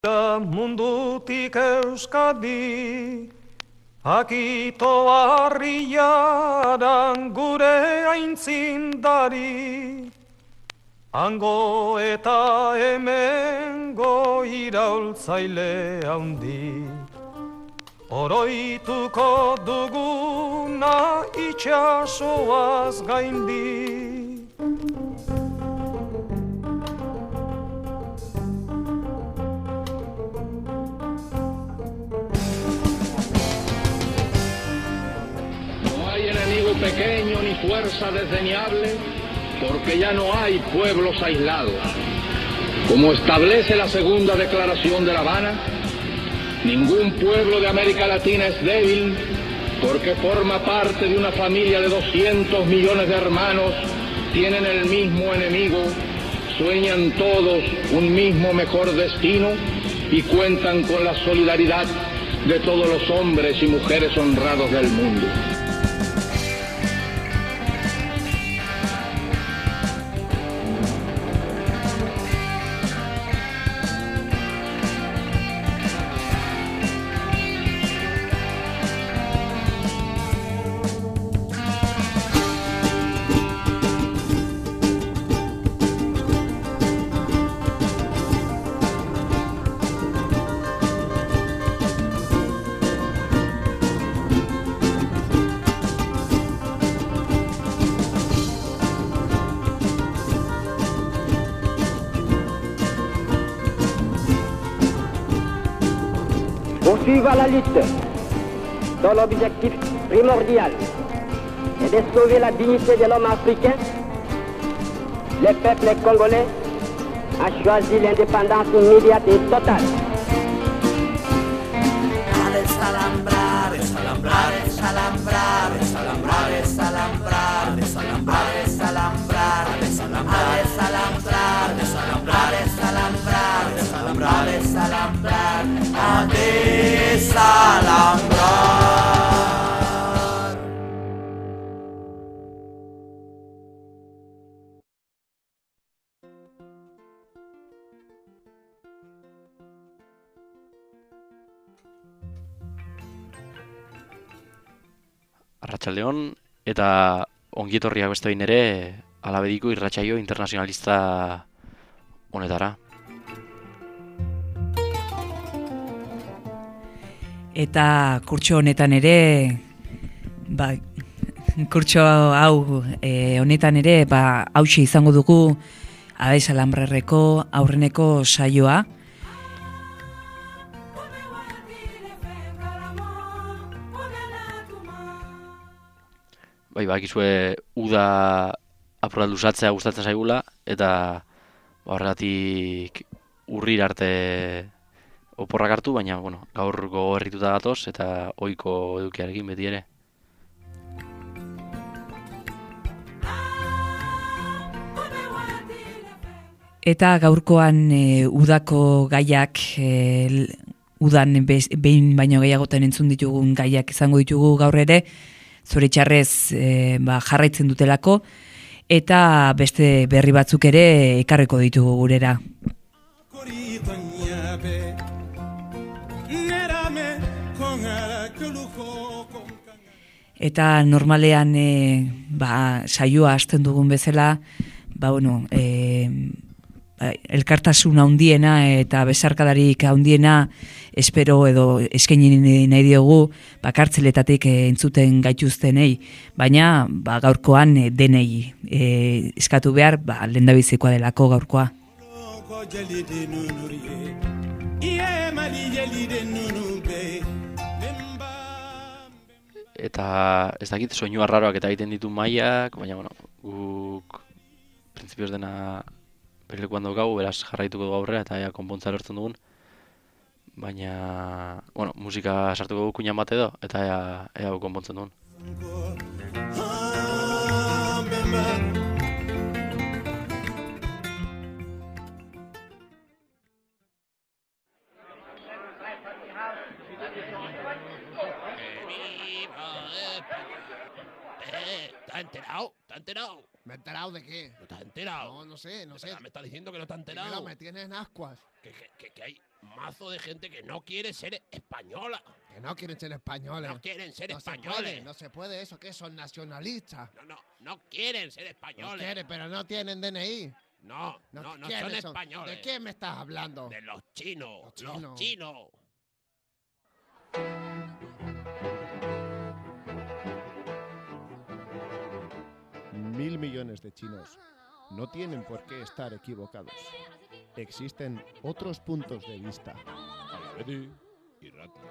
Mundutik Euskadi, akito harriaran gure aintzindari, hango eta hemengo iraultzaile handi, oroituko duguna itxasoaz gaindi. Pequeño ni fuerza desdeñable, porque ya no hay pueblos aislados. Como establece la segunda declaración de La Habana, ningún pueblo de América Latina es débil, porque forma parte de una familia de 200 millones de hermanos, tienen el mismo enemigo, sueñan todos un mismo mejor destino y cuentan con la solidaridad de todos los hombres y mujeres honrados del mundo. Poursuivre la lutte dont l'objectif primordial est de sauver la dignité de l'homme africain, le peuple congolais a choisi l'indépendance immédiate et totale. A desalambrar, desalambrar, desalambrar, desalambrar, desalambrar, desalambrar, desalambrar, desalambrar, desalambrar, desalambrar, desalambrar, desalambrar, desalambrar, a desalambrar. Arratsaldeon eta ongietorriak beste behin ere Alabediko irratsaio internazionalista honetara. Eta kurtso honetan ere, kurtso hau honetan ere, hauxe izango dugu Adesalambrerreko aurreneko saioa. Bakizue uda apura luzatzea gustatzen zaigula, eta horregatik urrir arte oporrak hartu, baina gaur gogoerrituta gatoz eta ohiko edukiarekin beti ere. Eta gaurkoan udako gaiak, udan behin baino gehiagotan entzun ditugun gaiak izango ditugu gaur ere, zoritxarrez jarraitzen dutelako, eta beste berri batzuk ere ekarriko ditugu gurera. Eta normalean saioa hasten dugun bezala, elkartasun handiena eta besarkadarik handiena espero edo eskaini nahi diogu kartzeletatik entzuten gaituztenei, baina gaurkoan denei eskatu behar lehendabizikoa delako gaurkoa. Eta ez dakit soinu arraroak eta egiten ditu maiak, baina guk printzipioz dena pelekuan daukagu, beraz jarraituko dugu aurrera eta konpontza lortzen dugun. Baina, musika sartuko dugu kuinan bat edo, eta ea konpontzen dugun. ¿Te has enterado? ¿Te has enterado? ¿Me he enterado de qué? ¿No te has enterado? No sé. ¿De verdad me estás diciendo que no te has Primero enterado? me tienes en ascuas. Que hay mazo de gente que no quiere ser española. Que no quieren ser españoles. No quieren ser No se españoles. puede, no se puede eso, que son nacionalistas. No quieren ser No españoles. quieren, pero no tienen DNI. No son ¿quiénes españoles. ¿De quién me estás hablando? De los chinos. Los chinos. Los chinos. Mil millones de chinos no tienen por qué estar equivocados. Existen otros puntos de vista. Alavedi y Ratia.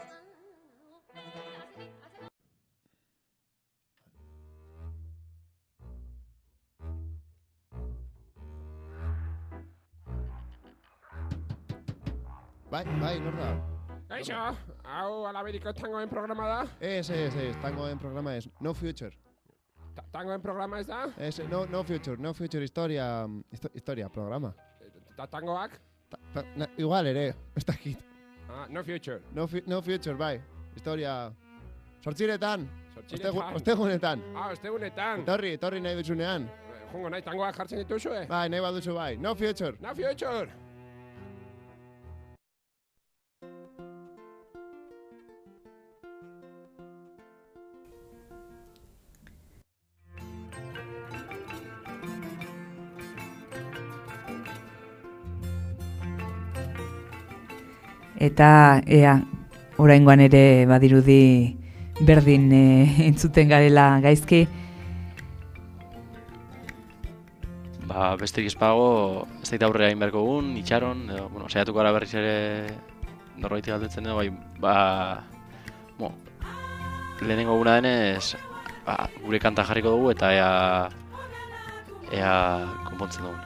Bai, norda. Kaixo, hau Alavediko tangoen programa da? Ez, tangoen programa ez. No future. Tangoen programa ez da? Ez, no future, historia programa. Eta tangoak? Igual ere, ez dakit. No future. No future, bai. Historia... Sortziretan. Sortziretan. Ostegunetan. Ostegunetan. Etorri nahi dutzunean. Jungo nahi tangoak jartzen dituzu, Bai, nahi baduzu bai. No future. No future. Eta ea, oraingoan ere badirudi berdin entzuten garela gaizki. Besterik ezpago, ez da aurrera egin beharko egun, itxaron, edo, saiatuko gara berriz ere norbaitik galdetzen edo, lehenengo eguna denez, gure kanta jarriko dugu eta ea konpontzen dugu.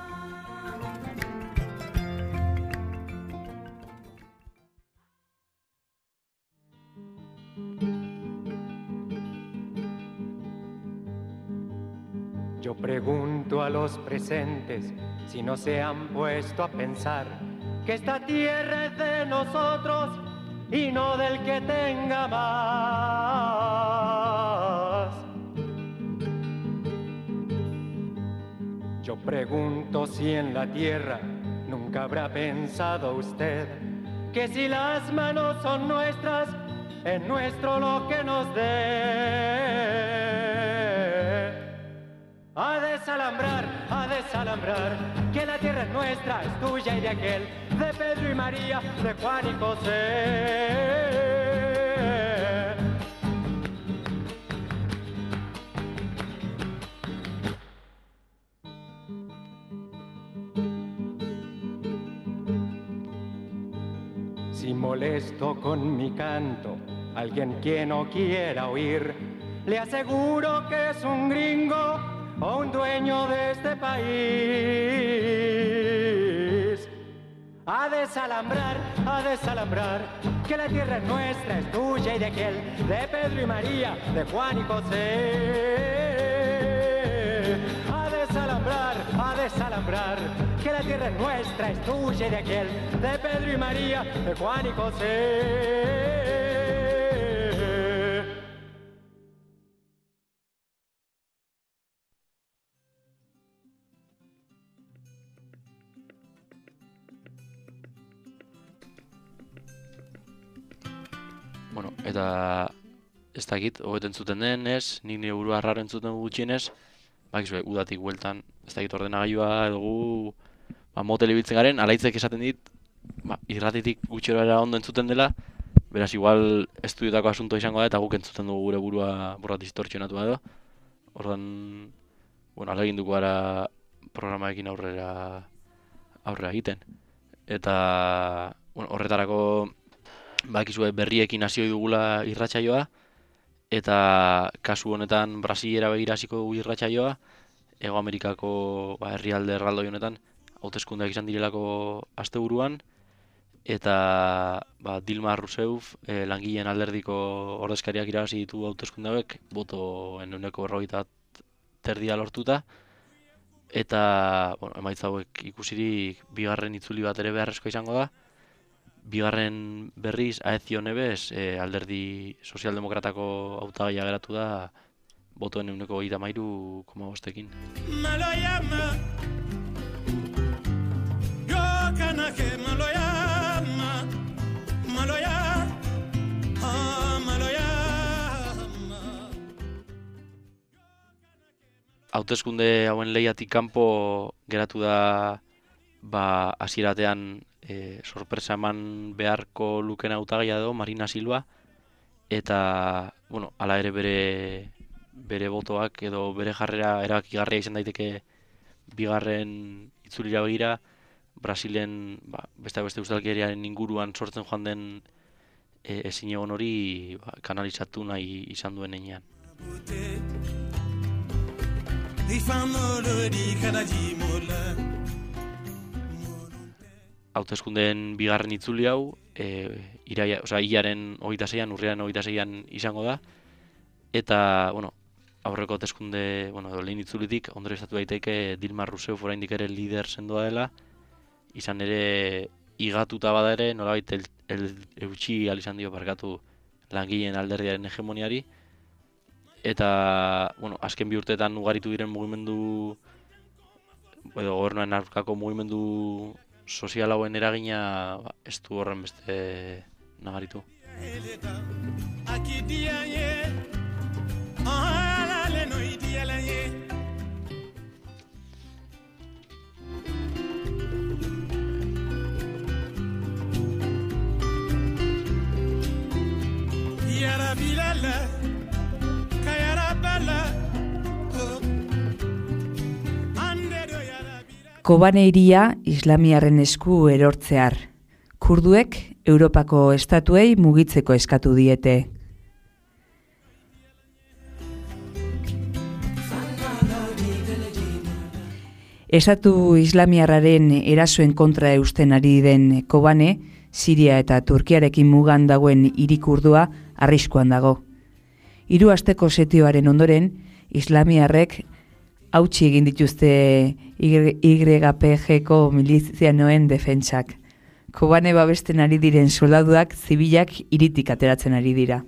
Yo pregunto a los presentes si no se han puesto a pensar que esta tierra es de nosotros y no del que tenga más. Yo pregunto si en la tierra nunca habrá pensado usted que si las manos son nuestras, es nuestro lo que nos dé. A desalambrar, que la tierra es nuestra, es tuya y de aquel, de Pedro y María, de Juan y José. Si molesto con mi canto, alguien que no quiera oír, le aseguro que es un gringo o un dueño de este país. A desalambrar, que la tierra es nuestra, es tuya y de aquel, de Pedro y María, de Juan y José. A desalambrar, que la tierra es nuestra, es tuya y de aquel, de Pedro y María, de Juan y José. Eta ez dakit, hogeten zuten denez, nik nire burua raro entzuten gutxienez, bakizue, udatik bueltan, ez dakit ordenagailua edo gu motel ibiltzen garen, alaitzek esaten dit, irratitik gutxera ondo entzuten dela, beraz igual estudiotako asunto izango da eta guk entzuten dugu gure burua borrat distortzionatua edo. Ordan, ahaleginduko gara programaekin aurrera egiten. Eta, horretarako bakizue berriekin hasi dugula irratsaioa eta kasu honetan Brasilera begira hasiko dugu irratsaioa, Hego Amerikako herrialde erraldoi honetan hauteskundeak izan direlako asteburuan eta Dilma Rousseff langileen alderdiko ordezkariak irabazi ditu hauteskunde hauek botoen 40% lortuta eta emaitza hauek ikusirik bigarren itzuli bat ere beharrezkoa izango da. Bigarren berriz, Aezio Neves, alderdi sozialdemokratako hautagaia geratu da botoen 33,5%. Maloyama, yo kanake maloyama, maloyama, maloyama. Hauteskunde hauen lehiatik kanpo geratu da hasieratean sorpresa eman beharko luken hautagaia edo Marina Silva, eta hala ere bere botoak edo bere jarrera erabakigarria izan daiteke bigarren itzulira begira Brasilen beste ustelkeriaren inguruan sortzen joan den ezinegon hori kanalizatu nahi izan duen heinean. Hauteskundeen bigarren itzuli hau hilaren 26an, urriaren 26an izango da, eta aurreko hauteskunde, lehen itzulitik ondorioztatu daiteke Dilma Rousseff oraindik ere lider sendoa dela, izan ere igatuta bada ere nolabait eutsi ahal izan dio barkatu langileen alderdiaren hegemoniari, eta azken bi urteetan ugaritu diren mugimendu edo gobernuaren aurkako mugimendu sozial hauen eragina ez du horren beste nagaritu. Kobane hiria islamiarren esku erortzear. Kurduek Europako estatuei mugitzeko eskatu diete. Estatu islamiarraren erasoen kontra eusten ari den Kobane, Siria eta Turkiarekin mugan dagoen hiri kurdua arriskuan dago. 3 asteko setioaren ondoren, islamiarrek hautsi egin dituzte YPG-ko milizianoen defentsak. Kobane babesten ari diren soldaduak zibilak hiritik ateratzen ari dira.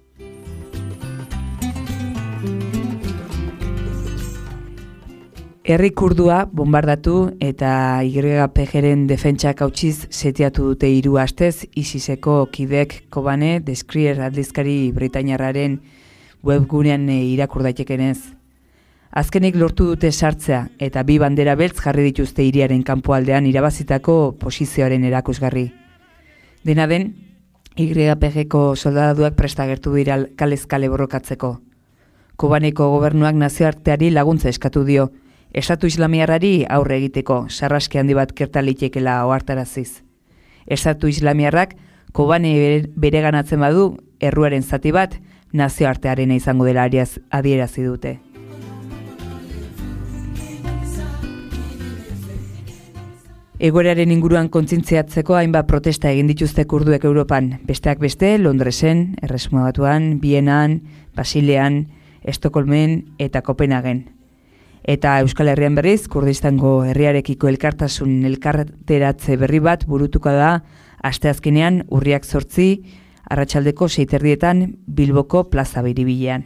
Herri kurdua bombardatu eta YPG-ren defentsak hautsiz setiatu dute 3 astez ISISeko kidek Kobane Descrier aldizkari britainiarraren webgunean irakur daitekenez. Azkenik lortu dute sartzea eta 2 bandera beltz jarri dituzte hiriaren kanpoaldean irabazitako posizioaren erakusgarri. Dena den, YPG-ko soldaduak prest agertu dira kalez kale borrokatzeko. Kobaneko gobernuak nazioarteari laguntza eskatu dio, Estatu islamiarrari aurre egiteko, sarraski handi bat gerta litekela ohartaraziz. Estatu islamiarrak Kobane bereganatzen badu, erruaren zati bat nazioartearena izango dela adierazi dute. Egoeraren inguruan kontzientziatzeko hainbat protesta egin dituzte kurduek Europan, besteak beste Londresen, Erresuma Batuan, Bienan, Basilean, Estokolmen eta Kopenhagen. Eta Euskal Herrian berriz, Kurdistango herriarekiko elkartasun elkarteratze berri bat burutuko da asteazkenean urriak 8 arratsaldeko 6:30 Bilboko Plaza Biribilean.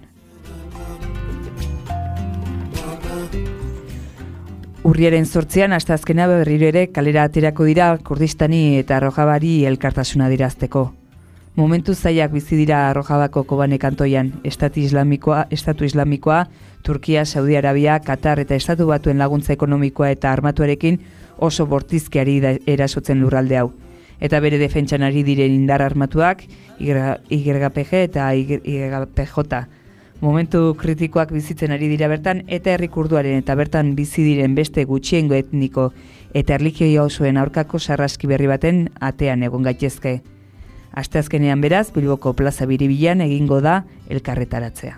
Urriaren 8an asteazkena berriro ere kalera aterako dira Kurdistani eta Rojabari elkartasuna adierazteko. Momentu zailak bizi dira Rojabako Kobane kantoian, Estatu Islamikoa, Turkia, Saudi Arabia, Katar eta Estatu Batuen laguntza ekonomikoa eta armatuarekin oso bortizkiari erasotzen lurralde hau. Eta bere defentsan ari diren indar armatuak, YPG eta YPJ. Momentu kritikoak bizitzen ari dira bertan, eta herri kurduaren eta bertan bizi diren beste gutxiengo etniko eta erlijio osoen aurkako sarraski berri baten atean egon gaitezke. Asteazkenean beraz, Bilboko Plaza Biribilean egingo da elkarretaratzea.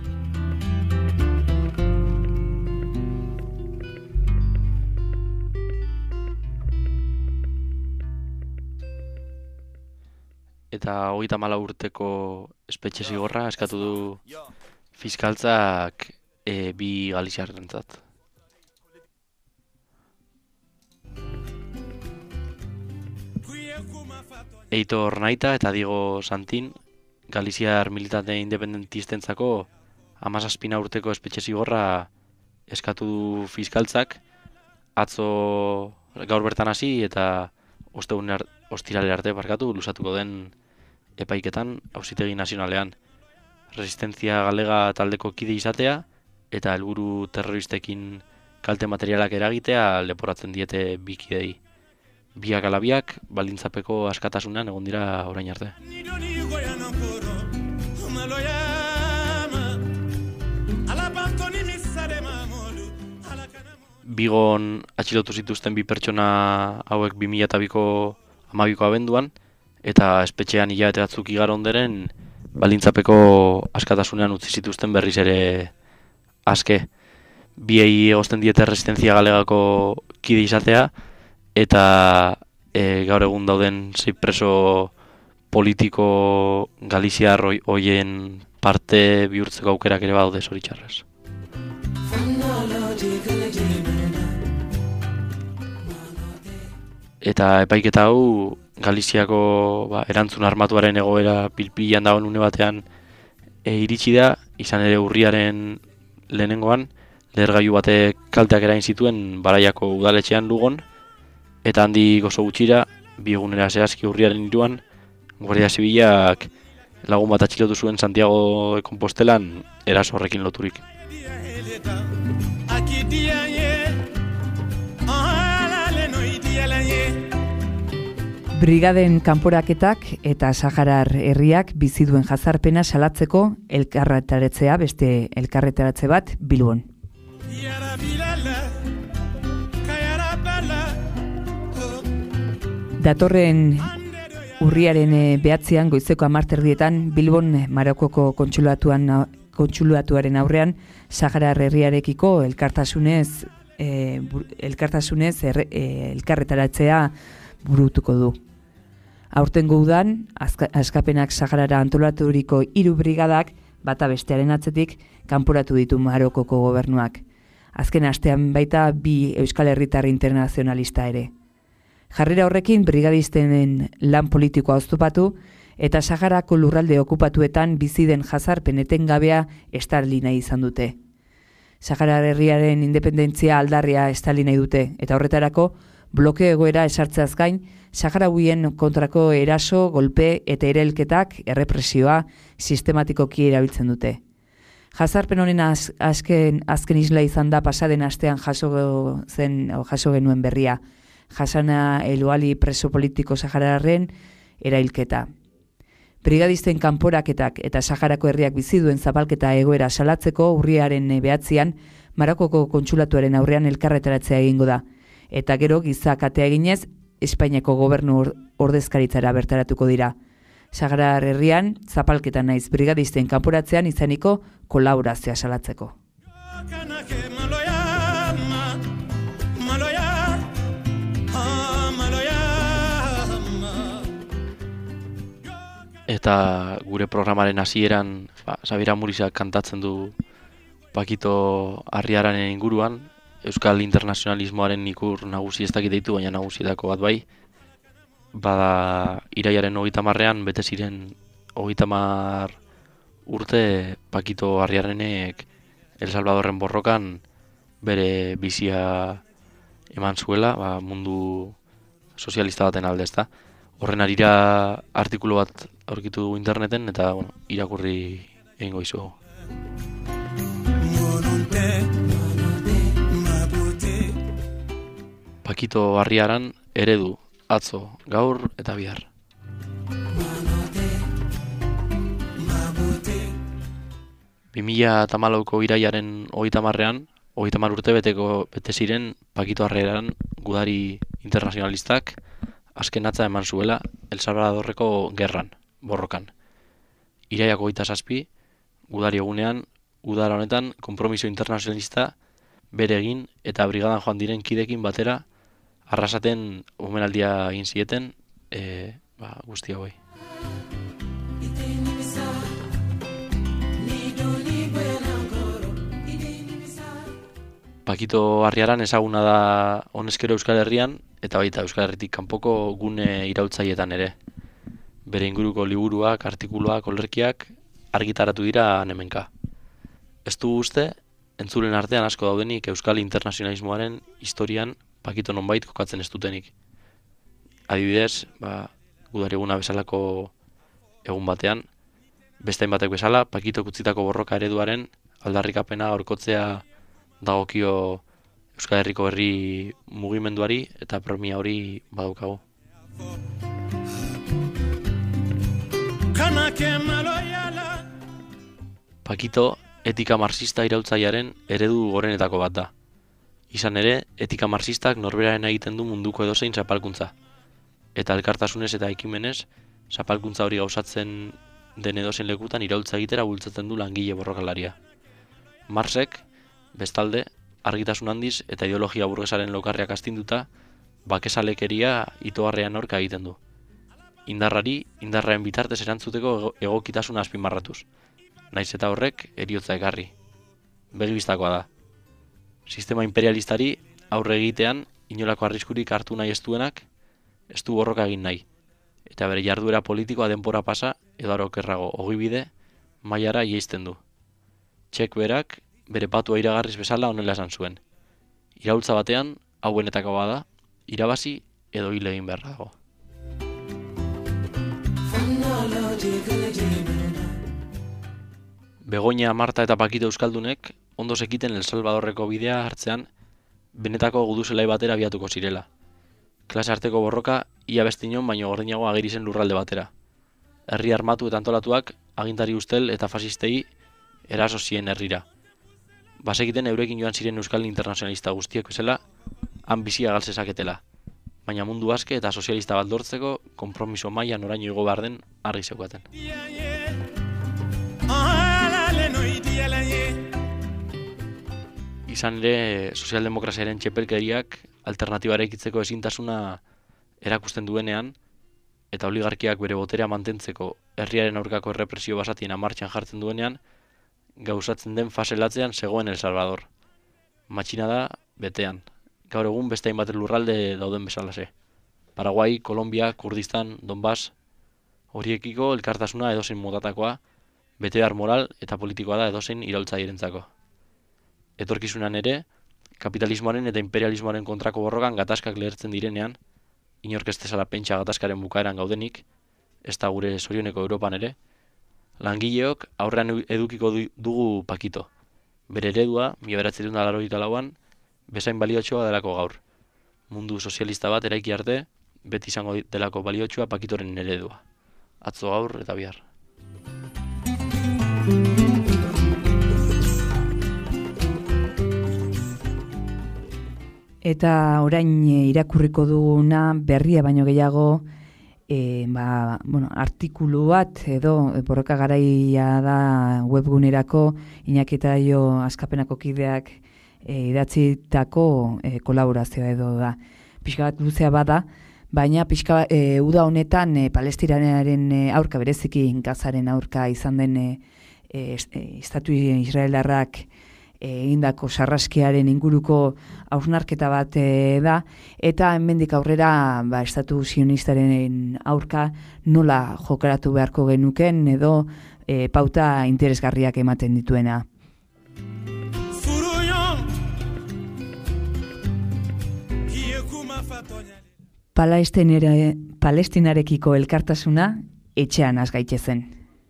Eta 34 urteko espetxe zigorra eskatu du fiskaltzak 2 galiziarrentzat. Eitor Naita eta Diego Santin, galiziar militante independentistentzako 17 urteko espetxe zigorra eskatu du fiskaltzak, atzo gaur bertan hasi eta ostiralera arte luzatuko den epaiketan Auzitegi Nazionalean. Resistentzia Galega taldeko kide izatea eta helburu terroristekin kalte materialak eragitea leporatzen diete bi kidei. Biak ala biak baldintzapeko askatasunean egon dira orain arte. Bigon atxilotu zituzten bi pertsona hauek 2002ko 12ko abenduan eta espetxean hilabete batzuk igaro onderen baldintzapeko askatasunean utzi zituzten berriz ere aske. Biei egozten diete Resistentzia Galegako kide izatea eta gaur egun dauden 6 preso politiko galiziar hoien parte bihurtzeko aukerak ere badaude zoritxarrez. Eta epaiketa hau Galiziako erantzun armatuaren egoera pilpilan dagoen une batean iritsi da, izan ere urriaren lehenengoan, lehergailu batek kalteak erain zituen Baraiako udaletxean Lugon, eta handi gozo gutxira, bi egunera zehazki urriaren 3an, Guardia Zibilak lagun bat atxilotu zuen Santiago de Compostelan eraso horrekin loturik. Brigaden kanporaketak eta Saharar herriak bizi duen jazarpena salatzeko elkarretaratzea beste elkarretaratze bat Bilbon. Datorren urriaren 9an goizeko 10:00 Bilbon Marokoko kontsuluatuaren aurrean Saharar herriarekiko elkartasunez elkarretaratzea burutuko du. Aurtengo udan, askapenak Saharara antolaturiko 3 brigadak bata bestearen atzetik kanporatu ditu Marokoko gobernuak. Azken astean baita 2 Euskal Herritar internazionalista ere. Jarrera horrekin brigadistenen lan politikoa oztopatu eta Saharako lurralde okupatuetan bizi den jazarpen etengabea estali nahi izan dute. Saharar herriaren independentzia aldarria estali nahi dute eta horretarako bloke egoera esartzeaz gain, saharauien kontrako eraso, golpe eta erelketak errepresioa sistematikoki erabiltzen dute. Jazarpen honen azken isla izan da pasaden astean jaso genuen berria. Hasana Eluali preso politiko sahararren erailketa. Brigadisten kanporaketak eta Saharako herriak bizi duen zapalketa egoera salatzeko urriaren 9an Marokoko kontsulatuaren aurrean elkarretaratzea egingo da. Eta gero gizakatea eginez Espainiako gobernu ordezkaritzara bertaratuko dira. Saharar herrian zapalketa naiz brigadisten kanporatzean izaniko kolaborazioa salatzeko. Eta gure programaren hasieran Xabier Amurizak kantatzen du Pakito Arriaranen inguruan, Euskal Internazionalismoaren ikur nagusi ez dakit deitu, baina nagusietako bat bai. Bada iraiaren 30ean bete ziren 30 urte Pakito Arriaranek El Salvadorren borrokan bere bizia eman zuela, mundu sozialista baten alde, ezta. Horren arira artikulu bat aurkitu dugu interneten eta irakurri egingo dizuegu. Pakito Arriaran eredu, atzo, gaur eta bihar. Bimila tamalauko iraiaren 30ean, 30 urte bete ziren Pakito Arriaran gudari internazionalistak azken atza eman zuela El Salvadorreko gerran, borrokan. Iraiako 27, gudari egunean, udara honetan konpromiso internazionalista bere egin eta brigadan joan diren kidekin batera arrasaten omenaldia egin zieten guzti hauei. Pakito Arriaran ezaguna da honezkero Euskal Herrian eta baita Euskal Herritik kanpoko gune iraultzaietan ere. Bere inguruko liburuak, artikuluak, olerkiak argitaratu dira hemenka. Ez du uste, entzulen artean asko daudenik euskal internazionalismoaren historian Pakito nonbait kokatzen ez dutenik. Adibidez, gudari eguna bezalako egun batean, beste hainbatek bezala, Pakitok utzitako borroka ereduaren aldarrikapena aurkotzea dagokio Euskal Herriko herri mugimenduari eta premia hori badaukagu. Pakito etika marxista iraultzailearen eredu gorenetako bat da. Izan ere, etika marxistak norberaren egiten du munduko edozein zapalkuntza. Eta elkartasunez eta ekimenez, zapalkuntza hori gauzatzen den edozein lekutan iraultza egitera bultzatzen du langile borrokalaria. Marxek, bestalde, argitasun handiz eta ideologia burgesaren lokarriak astinduta, bakezalekeria itogarrean aurka egiten du. Indarrari, indarraren bitartez erantzuteko egokitasuna azpimarratuz. Naiz eta horrek heriotza ekarri. Begibistakoa da. Sistema imperialistari aurre egitean inolako arriskurik hartu nahi ez duenak, ez du borroka egin nahi. Eta bere jarduera politikoa denbora pasa edo arokerrago ogibide mailara jaisten du. Txek berak bere patua iragarriz bezala honela esan zuen. Iraultza batean, hauenetako bada, irabazi edo hil egin beharra dago. Begoña, Marta eta Pakito euskaldunek ondo zekiten El Salvadorreko bidea hartzean benetako guduzelai batera abiatuko zirela. Klase arteko borroka ia bestinon baino gordinago ageri zen lurralde batera. Herri armatu eta antolatuak agintari ustel eta fasistei eraso zien herrira. Basekiten eurekin joan ziren euskal internazionalista guztiek bezala han bizia galtzezaketela. Baina mundu aske eta sozialista bat lortzeko konpromiso maila noraino igo behar den argi zeukaten. Izan ere, sozialdemokraziaren txepelkeriak alternatiba eraikitzeko ezintasuna erakusten duenean, eta oligarkiak bere boterea mantentzeko herriaren aurkako errepresio basatien martxan jartzen duenean, gauzatzen den fase latzean zegoen El Salvador. Matxina da, betean. Gaur egun beste hainbat lurralde dauden bezalase. Paraguai, Kolombia, Kurdistan, Donbass, horiekiko elkartasuna edozein modatakoa, bete behar moral eta politikoa da edozein iraultzailerentzako. Etorkizunan ere, kapitalismoaren eta imperialismoaren kontrako borrokan gatazkak lehertzen direnean, inork ez dezala pentsa gatazkaren bukaeran gaudenik, ez da gure zorioneko Europan ere, langileok aurrean edukiko dugu Pakito. Bere eredua, 1984an, bezain baliotxoa delako gaur. Mundu sozialista bat eraiki arte, beti izango delako baliotxoa Pakitoren eredua. Atzo, gaur eta bihar. Eta orain irakurriko duguna berria baino gehiago artikulu bat edo borroka garaia da webgunerako Iñaki eta Jo Askapenako kideak idatzitako kolaborazioa edo da. Pixka bat luzea bada, baina pixka uda honetan Palestinaren aurka bereziki Gazaren aurka izan den estatu israelarrak egindako sarraskiaren inguruko hausnarketa bat da, eta hemendik aurrera estatu sionistaren aurka nola jokaratu beharko genuken edo pauta interesgarriak ematen dituena. Palestinarekiko elkartasuna etxean has gaitezen.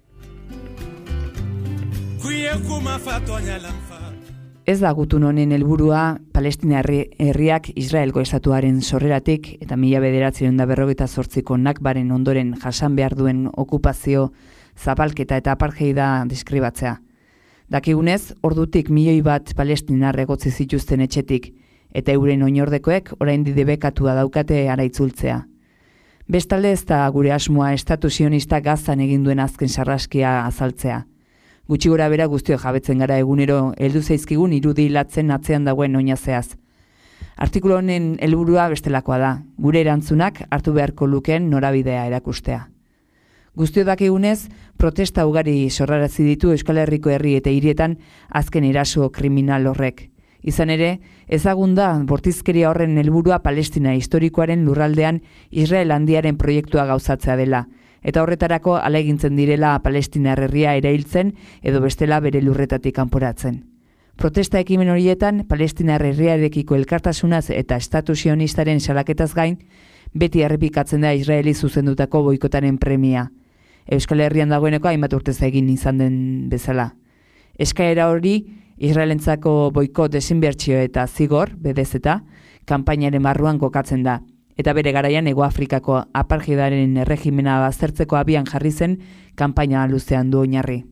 Ez da gutun honen helburua Palestina herriak Israelgo estatuaren sorreratik eta 1948ko Nakbaren ondoren jasan behar duen okupazio, zapalketa eta apartheida deskribatzea. Dakigunez, ordutik 1.000.000 bat palestinar egotzi zituzten etxetik, eta euren oinordekoek orain debekatua daukate ara itzultzea. Bestalde ez da gure asmoa estatu sionista Gazan egin duen azken sarraskia azaltzea. Gutxi gora bera guztio jabetzen gara egunero heldu zaizkigun irudi latzen atzean dagoen oinazeaz. Artikulu honen helburua bestelakoa da, gure erantzunak hartu beharko lukeen norabidea erakustea. Guztio dakigunez, protesta ugari sorrarazi ditu Euskal Herriko herri eta hirietan azken eraso kriminal horrek. Izan ere, ezagun da bortizkeria horren helburua Palestina historikoaren lurraldean Israel handiaren proiektua gauzatzea dela, eta horretarako ahalegintzen direla Palestinar herria erailtzen edo bestela bere lurretatik kanporatzen. Protesta ekimen horietan Palestinar herriarekiko elkartasunaz eta estatu sionistaren salaketaz gain, beti errepikatzen da Israeli zuzendutako boikotaren premia. Euskal Herrian dagoeneko hainbat urtez egin izan den bezala. Eskaera hori Israelentzako boikot desinbertsio eta zigor, BDZ, kanpainaren barruan kokatzen da. Eta bere garaian Hego Afrikako apartheidaren erregimena baztertzeko abian jarri zen kanpaina luzean du oinarri.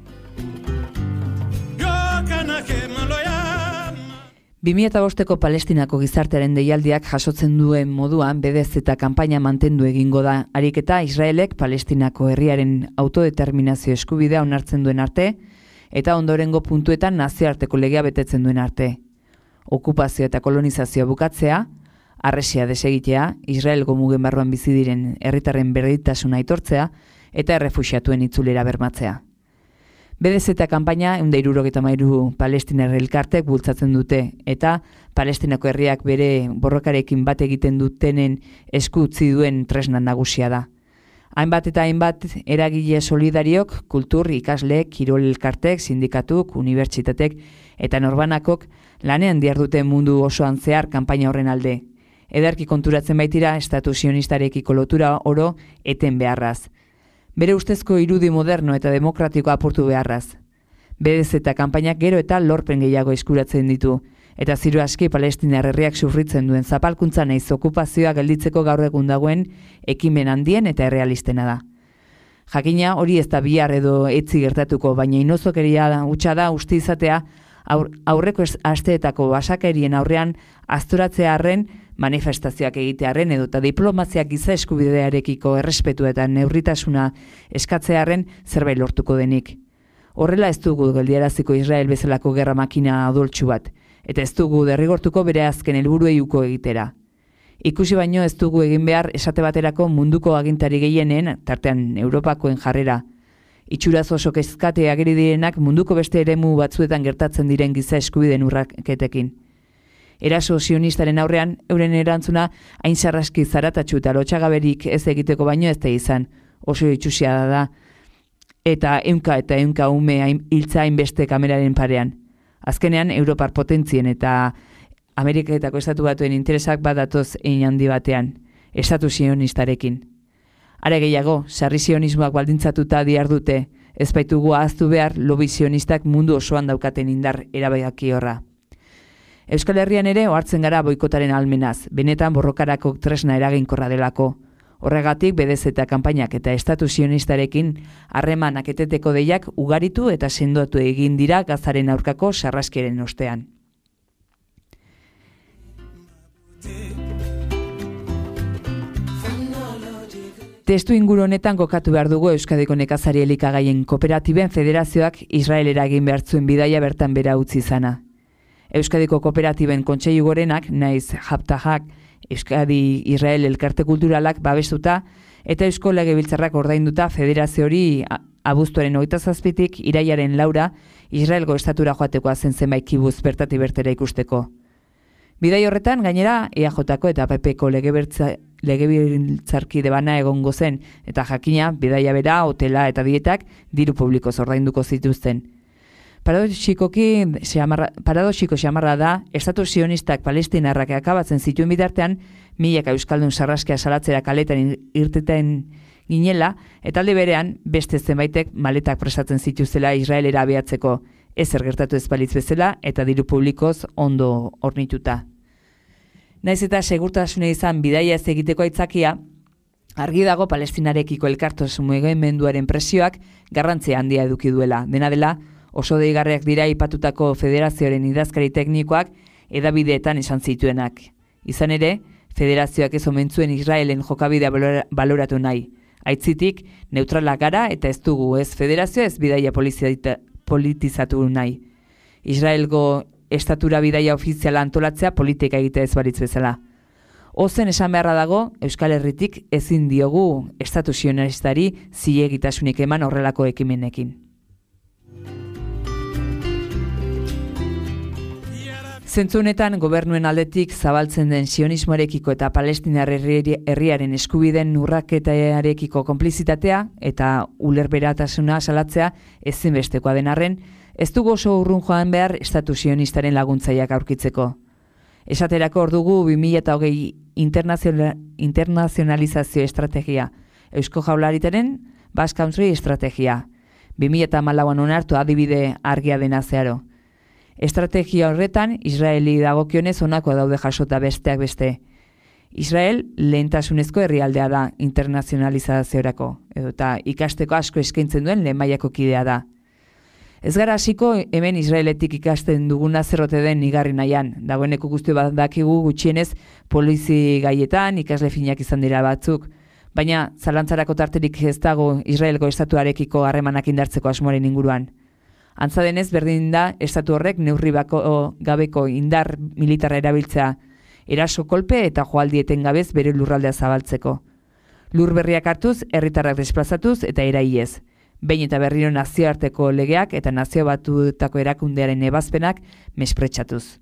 2005ko Palestinako gizartearen deialdiak jasotzen duen moduan BDZ kanpaina mantendu egingo da, ariketa Israelek Palestinako herriaren autodeterminazio eskubidea onartzen duen arte, eta ondorengo puntuetan nazioarteko legea betetzen duen arte. Okupazio eta kolonizazioa bukatzea, harresia desegitea, Israelgo mugen barruan bizi diren herritarren berdintasuna aitortzea eta errefuxiatuen itzulera bermatzea. BDZ kanpaina 173 Palestinar elkartek bultzatzen dute eta Palestinako herriak bere borrokarekin bat egiten dutenen esku utzi duen tresna nagusia da. Hainbat eta hainbat eragile solidariok, kultur, ikasleek, kirol elkartek, sindikatuk, unibertsitatek eta norbanakok lanean dihardute mundu osoan zehar kanpaina horren alde. Ederki konturatzen baitira estatu sionistarekiko lotura oro eten beharraz. Bere ustezko irudi moderno eta demokratikoa apurtu beharraz. BDZ kanpainak gero eta lorpen gehiago eskuratzen ditu, eta ziru aski Palestinar herriak sufritzen duen zapalkuntza naiz okupazioa gelditzeko gaur egun dagoen ekimen handien eta errealistena da. Jakina hori ez da bihar edo etzi gertatuko, baina inozokeria hutsa da uste izatea aurreko asteetako basakerien aurrean aztoratzea arren, manifestazioak egitearen edota diplomaziak giza eskubidearekiko errespetu eta neurritasuna eskatzearen zerbait lortuko denik. Horrela ez dugu geldiaraziko Israel bezalako gerra makina adoltsu bat, eta ez dugu derrigortuko bere azken helburuei uko egitera. Ikusi baino ez dugu egin behar esate baterako munduko agintari gehienen, tartean Europakoen jarrera. Itxuraz oso kezkate ageri direnak munduko beste eremu batzuetan gertatzen diren giza eskubideen urraketekin. Eraso sionistaren aurrean, euren erantzuna hain sarraski zaratatxu eta lotxagaberik ez egiteko baino ez da izan, oso itxusia da, eta ehunka ume hiltza hainbeste kameraren parean. Azkenean, Europar potentzien eta Ameriketako estatu batuen interesak badatoz hein handi batean, estatu sionistarekin. Are gehiago, sarri sionismoak baldintzatuta dihardute, ez baitugu ahaztu behar lobi sionistak mundu osoan daukaten indar erabaki horra. Euskal Herrian ere ohartzen gara boikotaren almenaz, benetan borrokarako tresna eraginkorra delako. Horregatik BDZ kanpainak eta estatu sionistarekin harremanak eteteko deiak ugaritu eta sendotu egin dira Gazaren aurkako sarraskiaren ostean. Testu inguru honetan kokatu behar dugu Euskadiko nekazari elikagaien kooperatiben federazioak Israelera egin behar zuen bidaia bertan bera utzi izana. Euskadiko kooperatiben kontseilu gorenak, naiz Haptajak, Euskadi Israel elkarte kulturalak babestuta eta Eusko Legebiltzarrak ordainduta federazio hori abuztuaren 27tik irailaren 4 Israelgo estatura joatekoa zen zenbait kibuz bertatik bertera ikusteko. Bidai horretan gainera EAJko eta PPko legebiltzarkide bana egongo zen eta jakina bidaia bera, hotela eta dietak diru publikoz ordainduko zituzten. Paradoxiko xamarra da, estatu sionistak palestinarrak akabatzen zituen bitartean, milaka euskaldun sarraskia salatzera kaletan irteten ginela, eta alde berean, beste zenbaitek maletak prestatzen zituzela Israelera abiatzeko, ezer gertatu ez balitz bezala eta diru publikoz ondo hornituta. Naiz eta segurtasuna izan bidaia ez egiteko aitzakia, argi dago Palestinarekiko elkartasun mugimenduaren presioak garrantzia handia eduki duela, dena dela, oso deigarriak dira aipatutako federazioaren idazkari teknikoak edabideetan esan zituenak. Izan ere, federazioak ez omen zuen Israelen jokabidea baloratu nahi. Aitzitik, neutralak gara eta ez dugu ez federazioa ez bidaia politizatu nahi. Israelgo estatura bidaia ofiziala antolatzea politika egitea ez baritz bezala. Ozen esan beharra dago, Euskal Herritik ezin diogu estatu sionistari zilegitasunik eman horrelako ekimenekin. Zentzu honetan, gobernuen aldetik zabaltzen den sionismoarekiko eta palestinar herriaren eskubideen urraketarekiko konplizitatea eta ulerberatasuna salatzea ezinbestekoa den arren, ez dugu oso urrun joan behar estatu sionistaren laguntzaileak aurkitzeko. Esaterako ordugu 2020 internazionalizazio estrategia, Eusko Jaurlaritzaren Basque Country estrategia, 2014an onartu adibide argia dena zeharo. Estrategia horretan, Israeli dagokionez honakoa daude jasota besteak beste. Israel lehentasunezko herrialdea da internazionalizaziorako, eta ikasteko asko eskaintzen duen lehen mailako kidea da. Ez gara hasiko hemen Israeletik ikasten duguna zerrote den igarri nahian. Dagoeneko guzti bat dakigu gutxienez polizi gaietan ikasle finak izan dira batzuk, baina zalantzarako tarterik ez dago Israelgo estatuarekiko harremanak indartzeko asmoaren inguruan. Antza denez, berdin da, estatu horrek neurri gabeko indar militarra erabiltzea, eraso kolpe eta joaldieten gabez bere lurraldea zabaltzeko. Lur berriak hartuz, herritarrak desplazatuz eta eraiez. Behin eta berriro nazioarteko legeak eta nazio batutako erakundearen ebazpenak mespretxatuz.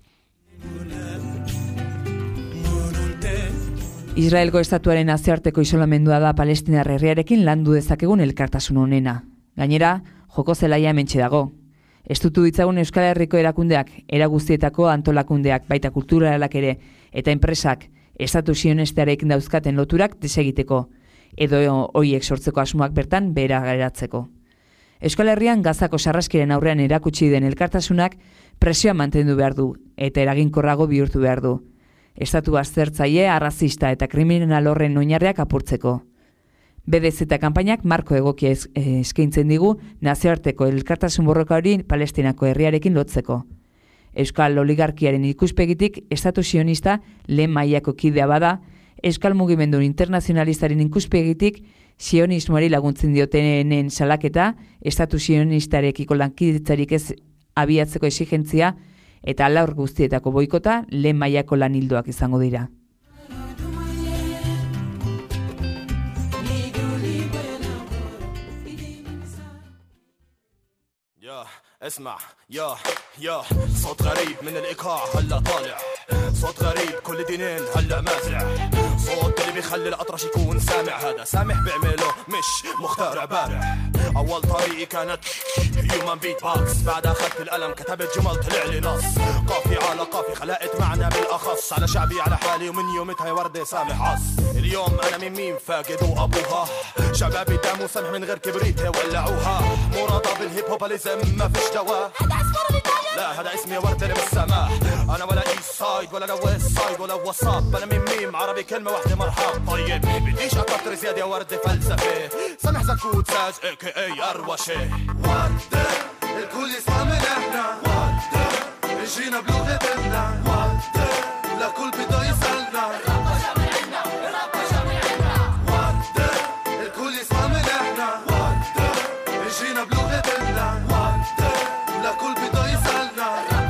Israelgo estatuaren nazioarteko isolamendua da palestinar herriarekin landu dezakegun elkartasun honena. Gainera, joko zelaia hementxe dago. Estutu ditzagun Euskal Herriko erakundeak, era guztietako antolakundeak, baita kulturalak ere, eta enpresak, estatu sionestearekin dauzkaten loturak desegiteko, edo hoiek sortzeko asmoak bertan behera geratzeko. Euskal Herrian Gazako sarraskiren aurrean erakutsi den elkartasunak presioa mantendu behar du, eta eraginkorrago bihurtu behar du. Estatu aztertzaile, arrazista eta kriminal horren oinarriak apurtzeko. BDZ kanpainak marko egokia eskaintzen digu nazioarteko elkartasun borroka hori Palestinako herriarekin lotzeko. Euskal oligarkiaren ikuspegitik estatu sionista lehen mailako kidea bada, Euskal mugimendu internazionalistaren ikuspegitik sionismoari laguntzen diotenen salaketa, estatu sionistarekiko lankidetzarik ez abiatzeko exigentzia eta alaur guztietako boikota lehen mailako lan ildoak izango dira. اسمع يا صوت غريب من الايقاع هلا طالع صوت غريب كل دينين هلا مازع صوت اللي بيخلي الاطرش يكون سامع هذا سامح بيعمله مش مخترع بارع اول طريقي كانت هيومن بيت بوكس بعد اخذت القلم كتبت جمل طلع لي نص قافي على قافي خلقت معنى بالاخص على شعبي على حالي ومن يومتها يا ورده سامح عص اليوم انا من مين فاقد وابوها شبابي دام وسمح من غير كبريتها ولعوها مو راضى بالهيب هوباليزم ما فيش دواء لا هذا اسمي ورده بالسماح انا ولا ايست سايد ولا ويست سايد ولا وصاب انا من ميم عربي كلمه واحده مرحب طيب بديش اكتر زياده يا ورده فلسفه سامح زكوت ساج اي كي اي اروشه ورده الكل يسمع من احنا ورده جينا بلغتنا ورده لكل بده يسالنا ورده الكل يسمع من احنا ورده جينا بلغتنا ورده لكل بده يسالنا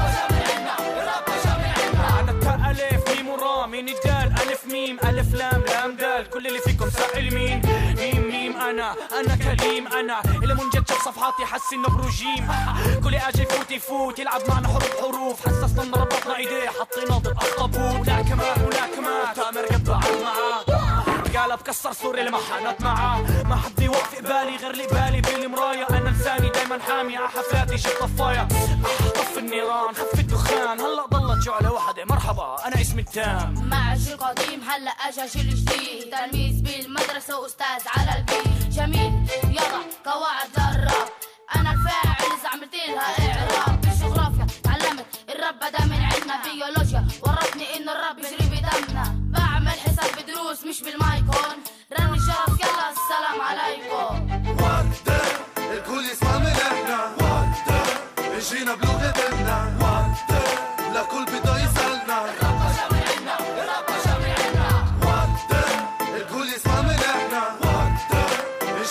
انا الف ميم ورا مين الدال الف ميم الف لام لام دال كل اللي فيكم سائل مين ميم انا كريم انا اللي منجد شاف صفحاتي حس انه بروجيم كل اجي يفوت يلعب معنا حروف حسسنا ربطنا ايديه حطينا ضد اخطبوط لا كمان ولا كمان تامر قطع معاه قالب كسر سوري اللي ما حنت معاه ما حد يوقف قبالي غير اللي بالي بالمرايه انا لساني دايما حامي على حفلاتي شي طفايه طف النيران خف الدخان هلا ضلت جعله واحده مرحبا انا اسمي التام مع شي قديم هلا اجا شي الجديد تلميذ بالمدرسه واستاذ على البيت جميل يلا قواعد للراب انا الفاعل اذا عملت لها اعراب بالجغرافيا تعلمت الرب بدا من عندنا بيولوجيا ورتني ان الرب يجري بدمنا بعمل حساب بدروس مش بالمايكون رن الجرس يلا السلام عليكم ورده الكل يسمع من احنا ورده جينا بلغتنا ورده لكل بده يسالنا الرب جميعنا الرب جميعنا ورده الكل يسمع من احنا ورده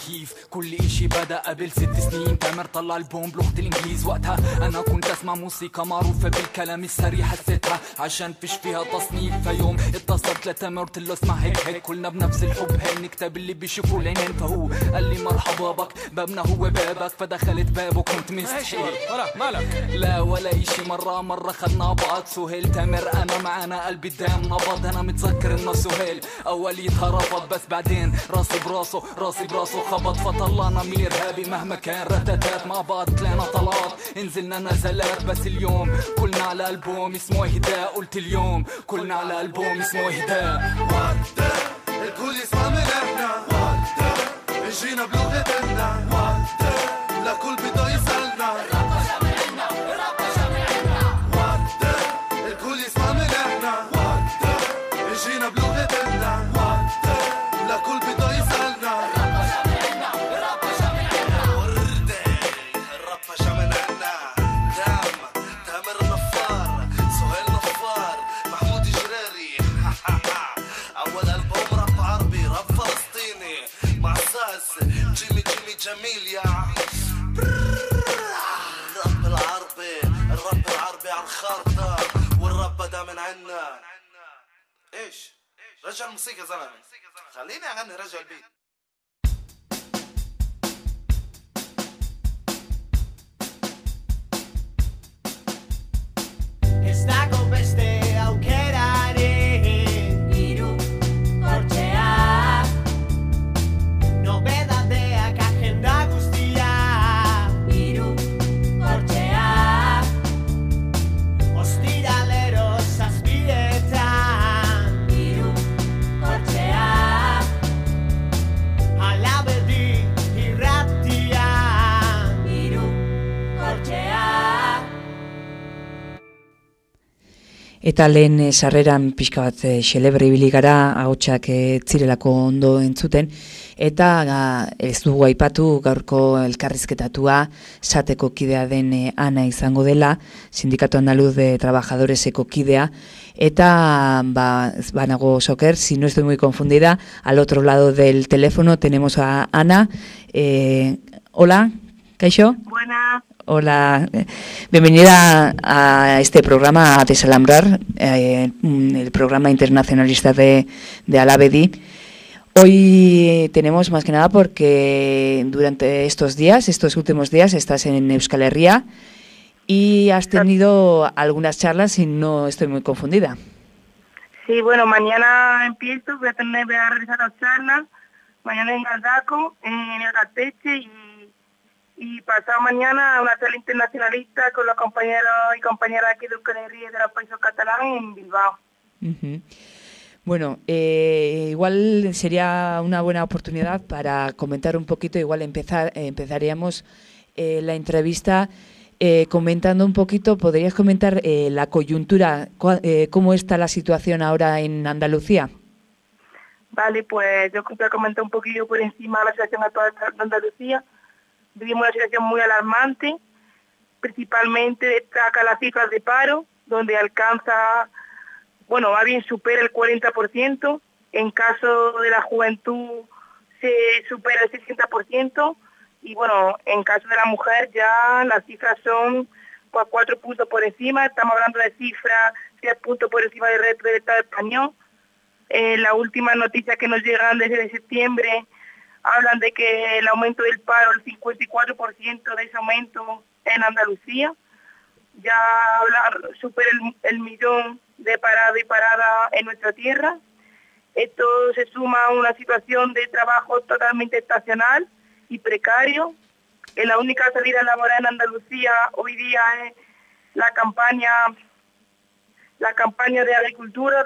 كيف كل اشي بدأ قبل 6 سنين. تامر طلع البوم بلغة الانجليز، وقتها انا كنت اسمع موسيقى معروفة بالكلام السريع، حسيتها عشان فيش فيها تصنيف. فيوم اتصلت لتامر قلت له اسمع هيك كلنا بنفس الحب، هي نكتب اللي بيشوفوا العينين. فهو قال لي مرحبا بك، بابنا هو بابك. فدخلت بابه كنت مستحي مالك لا ولا اشي. مرة خدنا بعض سهيل تامر انا معانا، قلبي الدم نبض. انا متذكر انه سهيل اوليتها رفض، بس بعدين راسي براسه خبط. فطلعنا من الارهابي مهما كان رتتات مع بعض، طلعنا طلعات نزلنا نزلات. بس اليوم كلنا على البوم اسمه اهداء. قلت اليوم كلنا على البوم اسمه اهداء. الكل يسمع من احنا جينا بلغتنا، لكل بده يسألنا. الكل يسمع من احنا جينا بلغتنا، لكل بده يسألنا. وردة الربشة من عنا، تامر نفار، سهيل نفار، محمود جراري. أول ألبوم راب عربي راب فلسطيني مع ساس جيمي جميل يا الرب العربي على الخارطة، والرب بدا من عنا. ايش رجع الموسيقى زلمة، خليني اغني رجع البيت. Estako beste aukerari hiru hortzea, nobedadeak agenda guztia hiru hortzea, ostiralero zazpietan hiru hortzea, alabedi irratia hiru hortzea. Eta lehen sarreran pixka bat xelebre ibili gara, ahotsak zirelako ondo entzuten, eta ez dugu aipatu gaurko elkarrizketatua sateko kidea den Ana izango dela, Sindikatu Andaluz de Trabajadoreseko kidea, eta banago soker, si no estoy muy confundida, al otro lado del teléfono tenemos a Ana. Hola, ¿Kaixo? Buenas. Hola, bienvenida a este programa, a Desalambrar, el programa internacionalista de Alabedi. Hoy tenemos más que nada porque durante estos últimos días, estás en Euskal Herria y has tenido algunas charlas, si no estoy muy confundida. Sí, bueno, mañana empiezo, voy a realizar las charlas, mañana en Galdaco, en el Gateche, y pasado mañana una charla internacionalista con los compañeros y compañeras aquí de Euskal Herria y de los países catalanes en Bilbao. Uh-huh. Bueno, igual sería una buena oportunidad para comentar un poquito, igual empezaríamos la entrevista comentando un poquito, podrías comentar la coyuntura, cómo está la situación ahora en Andalucía. Vale, pues yo voy a comentar un poquillo por encima de la situación actual de Andalucía. Vivimos una situación muy alarmante, principalmente destaca las cifras de paro, donde alcanza, bueno, más bien supera el 40%, en caso de la juventud se supera el 60%, y bueno, en caso de la mujer ya las cifras son 4 puntos por encima, estamos hablando de cifras 10 puntos por encima del resto del Estado español. Las últimas noticias que nos llegan desde septiembre hablan de que el aumento del paro, el 54% de ese aumento en Andalucía, ya supera el millón de parada y parada en nuestra tierra. Esto se suma a una situación de trabajo totalmente estacional y precario. La única salida laboral en Andalucía hoy día es la campaña de agricultura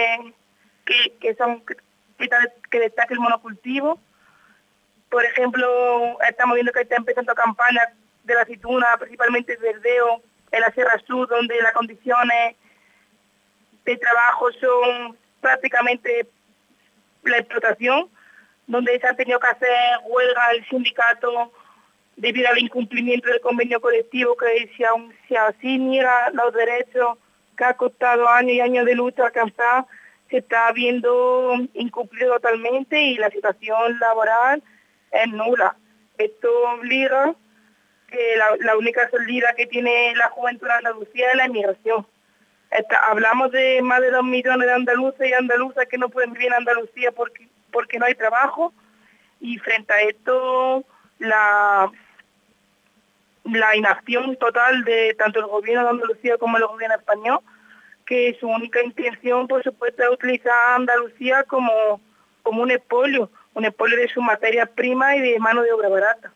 que destaca el monocultivo. Por ejemplo, estamos viendo que está empezando campañas de la aceituna, principalmente el verdeo, en la Sierra Sur, donde las condiciones de trabajo son prácticamente la explotación, donde se ha tenido que hacer huelga el sindicato debido al incumplimiento del convenio colectivo, que si así niega los derechos que ha costado años y años de lucha alcanzar, se está viendo incumplido totalmente, y la situación laboral es nula. Esto obliga que la única salida que tiene la juventud en Andalucía es la inmigración. Hablamos de más de 2 millones de andaluces y andaluzas que no pueden vivir en Andalucía porque no hay trabajo, y frente a esto la inacción total de tanto el gobierno de Andalucía como el gobierno español, que su única intención, por supuesto, es utilizar a Andalucía como un expolio de su materia prima y de mano de obra barata.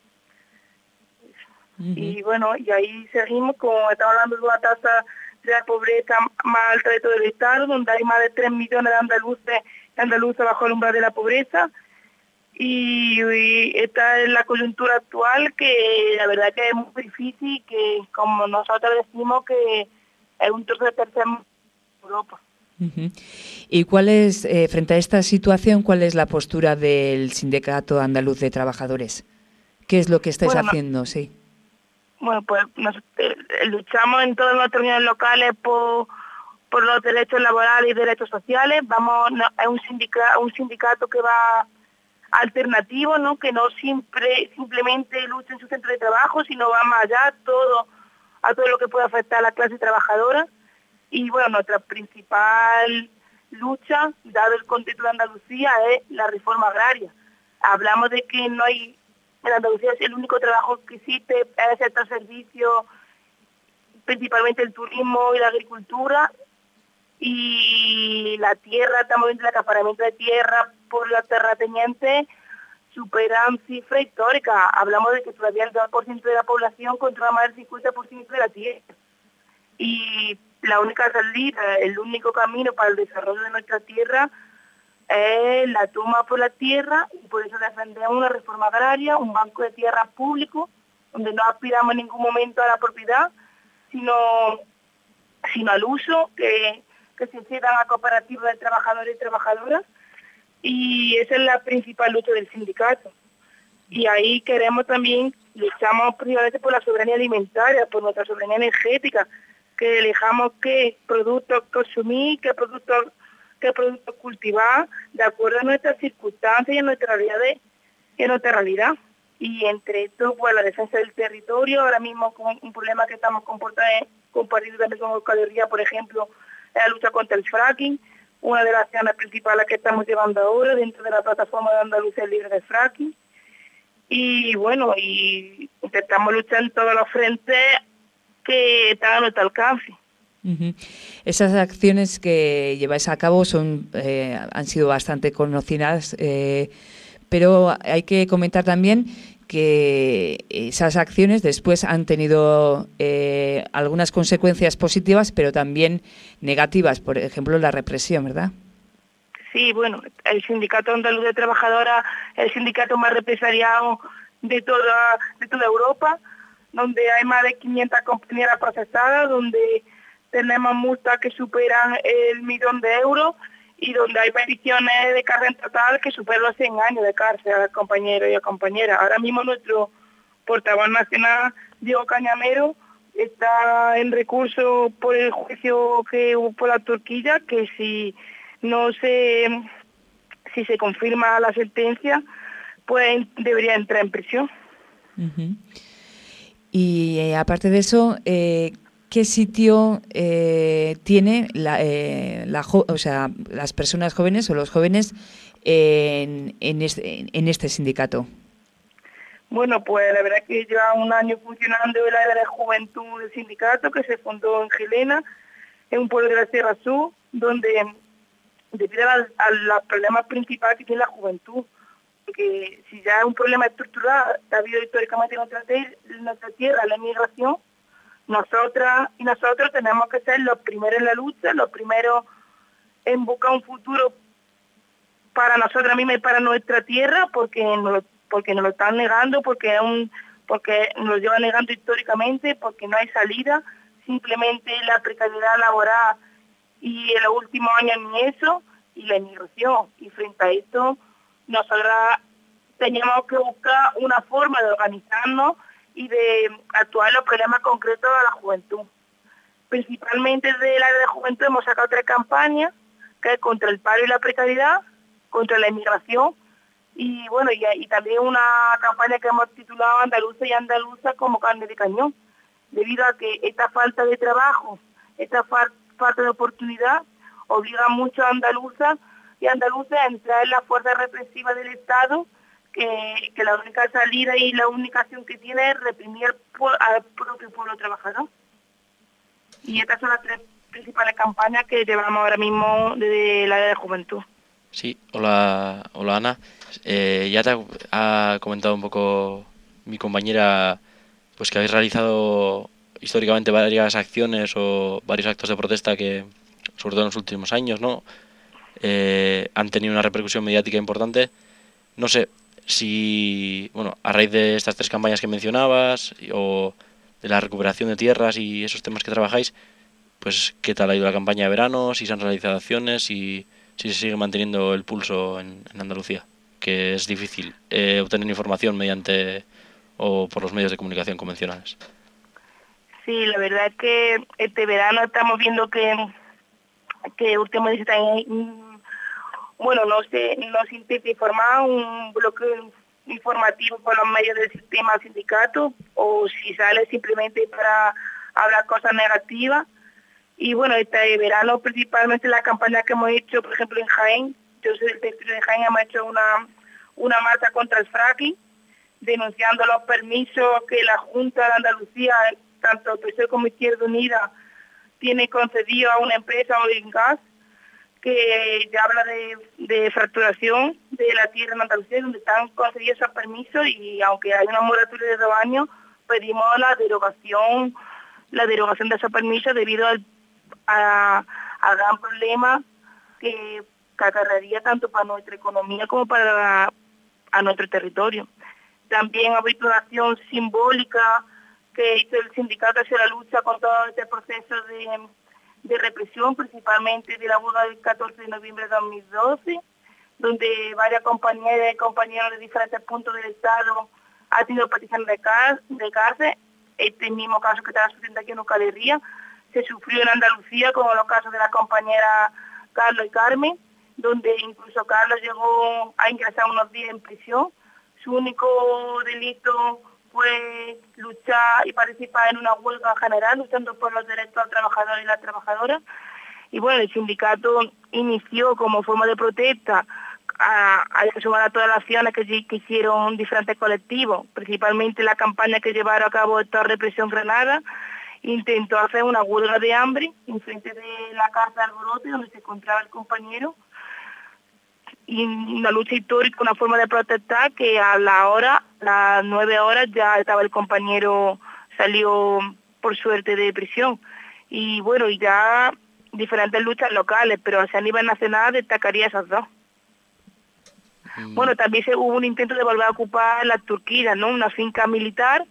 Y bueno, y ahí seguimos, estamos hablando de una tasa de la pobreza más alta de todo el Estado, donde hay más de 3 millones de andaluces bajo el umbral de la pobreza. Y esta es la coyuntura actual, que la verdad que es muy difícil, que como nosotros decimos que es un trozo de tercer mundo de Europa. ¿Y cuál es, frente a esta situación, cuál es la postura del Sindicato Andaluz de Trabajadores? ¿Qué es lo que estáis haciendo? Sí. Bueno, pues luchamos en todas nuestras reuniones locales por los derechos laborales y derechos sociales. Es un sindicato que va alternativo, ¿no? Que no simplemente lucha en su centro de trabajo, sino va más allá a todo lo que puede afectar a la clase trabajadora. Y bueno, nuestra principal lucha, dado el contexto de Andalucía, es la reforma agraria. Hablamos de que no hay, en Andalucía el único trabajo que existe es el sector servicio, principalmente el turismo y la agricultura, y la tierra, estamos viendo el acaparamiento de tierra por los terratenientes, superan cifras históricas. Hablamos de que todavía el 2% de la población controla más del 50% de la tierra. Y la única salida, el único camino para el desarrollo de nuestra tierra es la toma por la tierra, y por eso defendemos una reforma agraria, un banco de tierra público, donde no aspiramos en ningún momento a la propiedad, sino al uso, que se cedan a cooperativas de trabajadores y trabajadoras, y esa es la principal lucha del sindicato. Y ahí luchamos principalmente por la soberanía alimentaria, por nuestra soberanía energética, que elijamos qué productos consumir, qué productos cultivar, de acuerdo a nuestras circunstancias y a nuestra realidad. Y entre esto, pues la defensa del territorio, ahora mismo con un problema que estamos compartiendo también con Euskal Herria, por ejemplo, la lucha contra el fracking, una de las acciones principales que estamos llevando ahora dentro de la plataforma de Andalucía Libre de Fracking. Y bueno, y intentamos luchar en todos los frentes que están a nuestro alcance. Esas acciones que lleváis a cabo han sido bastante conocidas, pero hay que comentar también que esas acciones después han tenido algunas consecuencias positivas, pero también negativas, por ejemplo, la represión, ¿verdad? Sí, bueno, el Sindicato Andaluz de Trabajadoras es el sindicato más represaliado de toda Europa, donde hay más de 500 compañeras procesadas, donde tenemos multas que superan el 1.000.000 de euros, y donde hay peticiones de cárcel total que superan los 100 años de cárcel a compañeros y a compañeras. Ahora mismo nuestro portavoz nacional, Diego Cañamero, está en recurso por el juicio que hubo por la Turquía, que si se confirma la sentencia, pues debería entrar en prisión. Y aparte de eso, ¿qué sitio tiene las personas jóvenes o los jóvenes en este sindicato? Bueno, pues la verdad es que lleva un año funcionando el área de juventud del sindicato, que se fundó en Gilena, en un pueblo de la Sierra Sur, donde debido a los problemas principales que tiene la juventud, porque si ya es un problema estructural que ha habido históricamente en nuestra tierra, la inmigración, nosotros tenemos que ser los primeros en la lucha, los primeros en buscar un futuro para nosotros mismos y para nuestra tierra, porque nos lo están negando, porque nos lo llevan negando históricamente, porque no hay salida, simplemente la precariedad laboral y en los últimos años ni eso, y la inmigración. Y frente a esto, nosotros teníamos que buscar una forma de organizarnos y de actuar en los problemas concretos de la juventud. Principalmente desde el área de juventud hemos sacado 3 campañas, que es contra el paro y la precariedad, contra la inmigración Y bueno, y también una campaña que hemos titulado Andaluza y Andaluza como carne de cañón, debido a que esta falta de trabajo, esta falta de oportunidad, obliga mucho a andaluzas y andaluces a entrar en la fuerza represiva del Estado, que la única salida y la única acción que tiene es reprimir al propio pueblo trabajador. Y estas son las 3 principales campañas que llevamos ahora mismo desde la de juventud. Sí, hola Ana. Ya te ha comentado un poco mi compañera, pues que habéis realizado históricamente varias acciones o varios actos de protesta que, sobre todo en los últimos años, ¿no? Han tenido una repercusión mediática importante. No sé si, bueno, a raíz de estas 3 campañas que mencionabas o de la recuperación de tierras y esos temas que trabajáis, pues qué tal ha ido la campaña de verano, si se han realizado acciones y si se sigue manteniendo el pulso en Andalucía, que es difícil obtener información mediante o por los medios de comunicación convencionales. Sí, la verdad es que este verano estamos viendo que últimamente está bueno, nos intenta informar un bloque informativo por los medios del sistema sindicato, o si sale simplemente para hablar cosas negativas. Y bueno, este verano principalmente la campaña que hemos hecho, por ejemplo en Jaén, yo soy del textil de Jaén, hemos hecho una marcha contra el fracking, denunciando los permisos que la Junta de Andalucía, tanto PSOE como Izquierda Unida, tiene concedido a una empresa Oil and Gas, que ya habla de fracturación de la tierra en Andalucía, donde están concedidos esos permisos, y aunque hay una moratoria de 2 años, pedimos la derogación de esos permisos debido al gran problema que acarrearía tanto para nuestra economía como para nuestro territorio. También ha habido una acción simbólica que hizo el sindicato hacia la lucha con todo este proceso de represión, principalmente de la huelga del 14 de noviembre de 2012, donde varias compañeras y compañeros de diferentes puntos del Estado han tenido peticiones de cárcel. Este mismo caso que estaba sucediendo aquí en Euskal Herria se sufrió en Andalucía, como los casos de la compañera Carlos y Carmen, donde incluso Carlos llegó a ingresar unos días en prisión. Su único delito fue luchar y participar en una huelga general, luchando por los derechos del trabajador y la trabajadora. Y bueno, el sindicato inició como forma de protesta a sumar a todas las acciones que hicieron diferentes colectivos, principalmente la campaña que llevaron a cabo esta represión Granada. Intentó hacer una huelga de hambre en frente de la casa de Alborote, donde se encontraba el compañero, y una lucha histórica, una forma de protestar que a las 9 horas ya estaba el compañero, salió por suerte de prisión. Y bueno, y ya diferentes luchas locales, pero a nivel nacional destacaría esas 2. Bueno, también hubo un intento de volver a ocupar la Turquía, ¿no? Una finca militar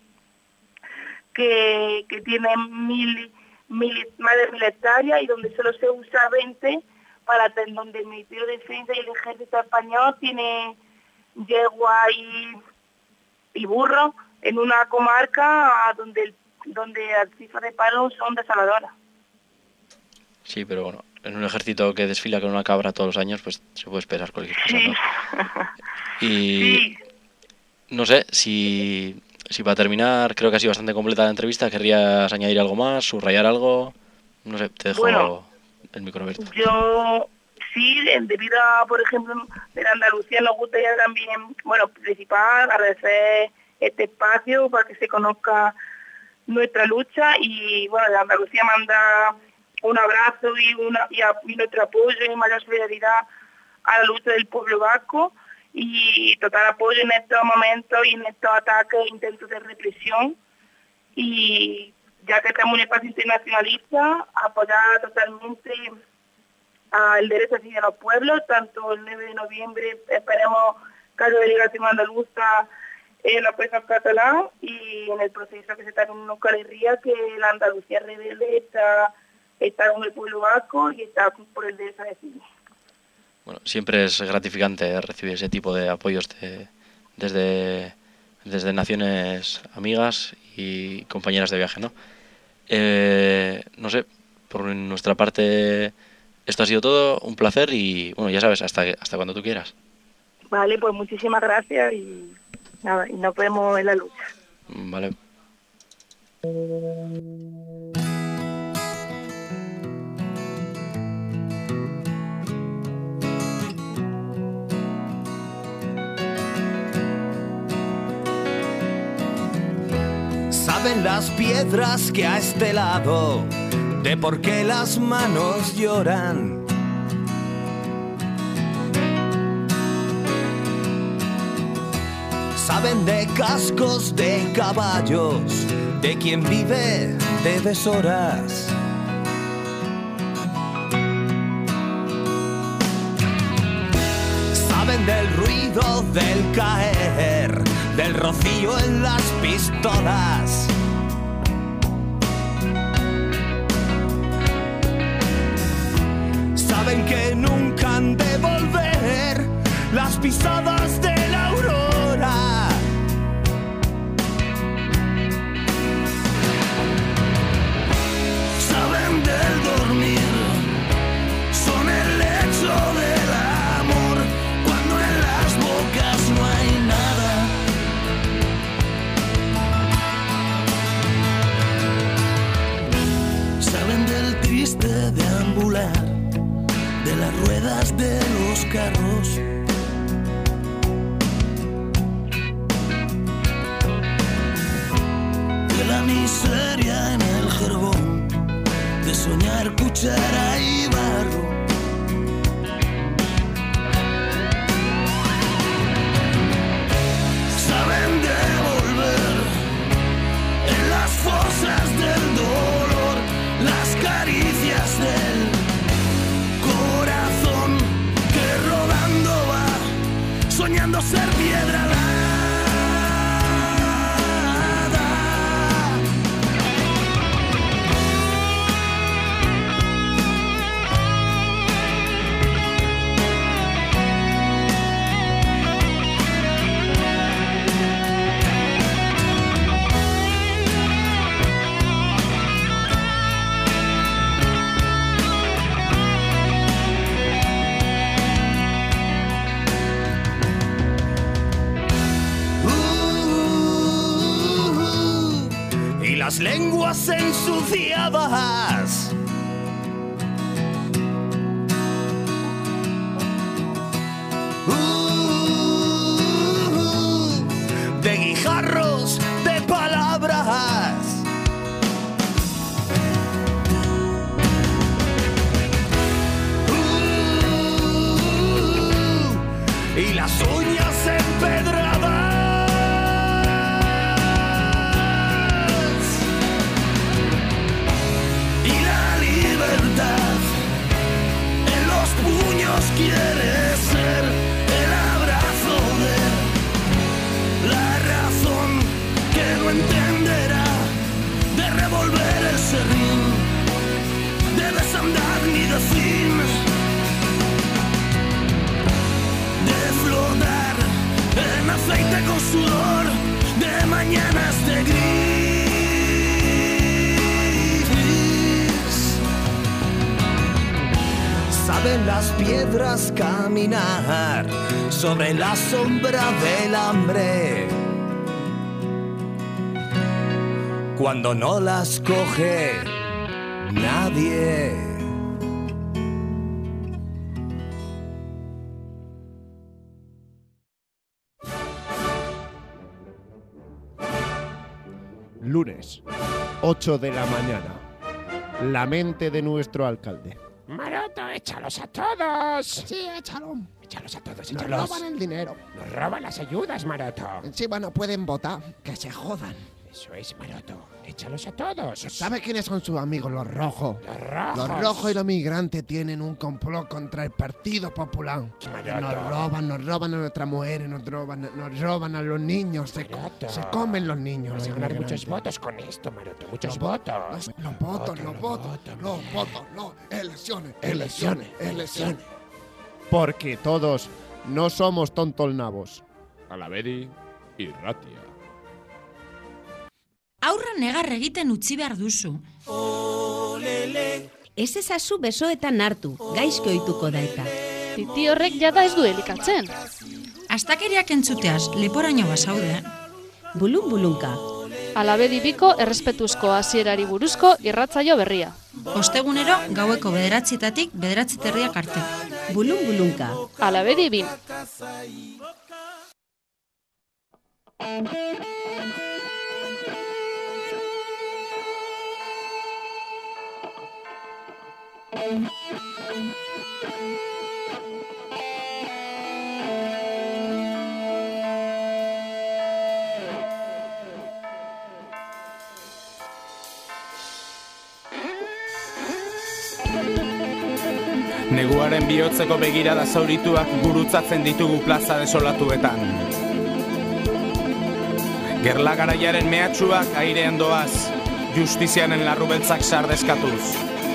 que tiene más de 1000 hectáreas y donde solo se usa 20 donde el Ministerio de Defensa y el Ejército Español tiene yegua y burro en una comarca donde las cifras de paro son desoladoras. Sí, pero bueno, en un ejército que desfila con una cabra todos los años, pues se puede esperar cualquier cosa, ¿no? Y sí. No sé, si para terminar, creo que ha sido bastante completa la entrevista, ¿querrías añadir algo más, subrayar algo? No sé, te dejo el micro abierto. Yo sí, debido a, por ejemplo, de la Andalucía, nos gustaría también, principal, agradecer este espacio para que se conozca nuestra lucha, y bueno, de Andalucía manda un abrazo y nuestro apoyo y mayor solidaridad a la lucha del pueblo vasco, y total apoyo en estos momentos y en estos ataques e intentos de represión. Y ya que estamos en un espacio internacionalista, apoyar totalmente el derecho así de los pueblos, tanto el 9 de noviembre esperemos que la delegación andaluza en los presos catalanes, y en el proceso que se está en Euskal Herria, que la Andalucía rebelde está con el pueblo vasco y está por el derecho a decidir. Bueno, siempre es gratificante recibir ese tipo de apoyos desde naciones amigas y compañeras de viaje, ¿no? No sé, por nuestra parte esto ha sido todo, un placer, y bueno, ya sabes, hasta cuando tú quieras. Vale, pues muchísimas gracias y nada, y nos vemos en la lucha. Vale. Saben las piedras que a este lado de por qué las manos lloran. Saben de cascos de caballos, de quien vive de deshoras. Saben del ruido del caer, del rocío en las pistolas. Saben que nunca han de volver las pisadas de la aurora. Saben del dormir, son el lecho del amor, cuando en las bocas no hay nada. Saben del triste deambular, de las ruedas de los carros. De la miseria en el jergón, de soñar cuchara y barro. Saben de volver en las fosas del dolor, las caricias del corazón que rodando va, soñando ser piedra alada. Y las lenguas ensuciadas, de guijarros de palabras. Y las uñas empedradas. Quiere ser el abrazo de la razón que no entenderá, de revolver el serrín, de desandar ni de fin, de flotar en aceite con sudor, de mañanas de gris. Saben las piedras caminar sobre la sombra del hambre, cuando no las coge nadie. Lunes, 8 de la mañana. La mente de nuestro alcalde. Maroto, échalos a todos. Sí, échalo. Échalos a todos, Nos échalos. roban el dinero. Nos roban las ayudas, Maroto. Encima no pueden votar. Que se jodan. Eso es, Maroto. Échalos a todos. ¿Sabe quiénes son sus amigos, los rojos? Los rojos. Los rojos y los migrantes tienen un complot contra el Partido Popular. Maroto. Nos roban a nuestras mujeres, nos roban a los niños. Se comen los niños. Vas a los ganar inmigrantes. muchos votos con esto, Maroto. Muchos Los votos. Elecciones. Porque todos no somos tontolnabos. Alaveri y Ratia. Aurra negar egiten utzi behar duzu. Ez ezazu besoetan hartu, gaizki ohituko da eta. Titi horrek jada ez du elikatzen. Astakeriak entzuteaz, leporaino basaude. Bulunka. Alabedi biko errespetuzko hasierari buruzko irratzaio berria. Ostegunero gaueko 9:00 9:30 arte. Bulunka. Alabedi bin. Neguaren bihotzeko begirada zaurituak gurutzatzen ditugu plaza desolatuetan. Gerla garaiaren mehatxuak airean doaz, justiziaren larrubeltzak sardeskatuz.